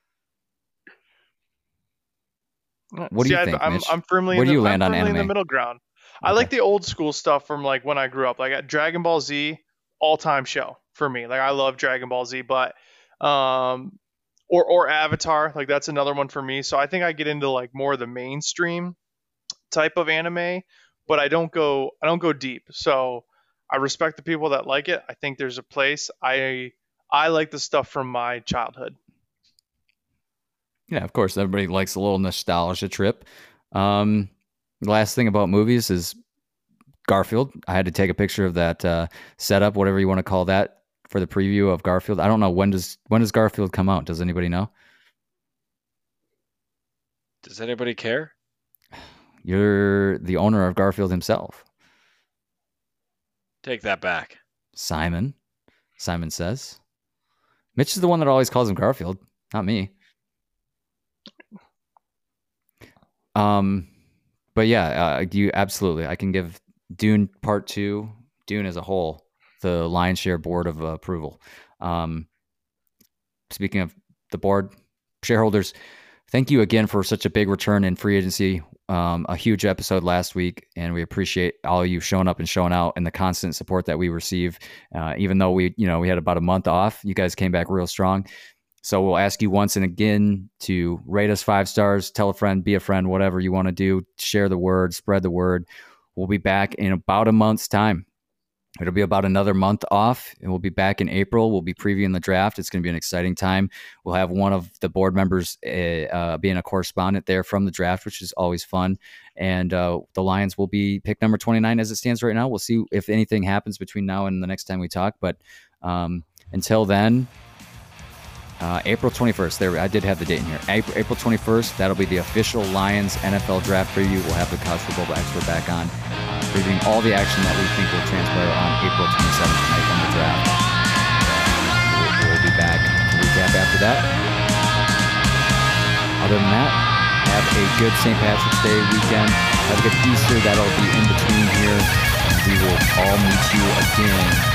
What do See, you I, think, I'm, Mitch? I'm firmly, Where in do the, you land I'm on firmly in the anime? middle ground. I Okay. like the old school stuff from like when I grew up. Like Dragon Ball Z, all time show for me. Like I love Dragon Ball Z, but um, or or Avatar, like that's another one for me. So I think I get into like more of the mainstream type of anime, but I don't go I don't go deep. So I respect the people that like it. I think there's a place. I I like the stuff from my childhood. Yeah, of course, everybody likes a little nostalgia trip. Um, the last thing about movies is Garfield. I had to take a picture of that uh, setup, whatever you want to call that, for the preview of Garfield. I don't know when does when does Garfield come out? Does anybody know? Does anybody care? You're the owner of Garfield himself, Take that back. Simon. Simon says. Mitch is the one that always calls him Garfield, not me. Um, but yeah, uh, you absolutely. I can give Dune Part Two, Dune as a whole, the lion's share board of uh, approval. Um, speaking of the board, shareholders, thank you again for such a big return in free agency. Um, a huge episode last week, and we appreciate all of you showing up and showing out and the constant support that we receive. Uh, even though we, you know, we had about a month off, you guys came back real strong. So we'll ask you once and again to rate us five stars, tell a friend, be a friend, whatever you want to do, share the word, spread the word. We'll be back in about a month's time. It'll be about another month off, and we'll be back in April. We'll be previewing the draft. It's going to be an exciting time. We'll have one of the board members uh, uh, being a correspondent there from the draft, which is always fun. And uh, the Lions will be pick number twenty-nine as it stands right now. We'll see if anything happens between now and the next time we talk. But um, until then, uh, April twenty-first. There, I did have the date in here. April, April twenty-first. That'll be the official Lions N F L draft preview. We'll have the college football expert back on, uh, previewing all the action that we think will transpire on April twenty-seventh, night on the draft. We'll, we'll be back to recap after that. Other than that, have a good Saint Patrick's Day weekend. Have a good Easter. That'll be in between here. And we will all meet you again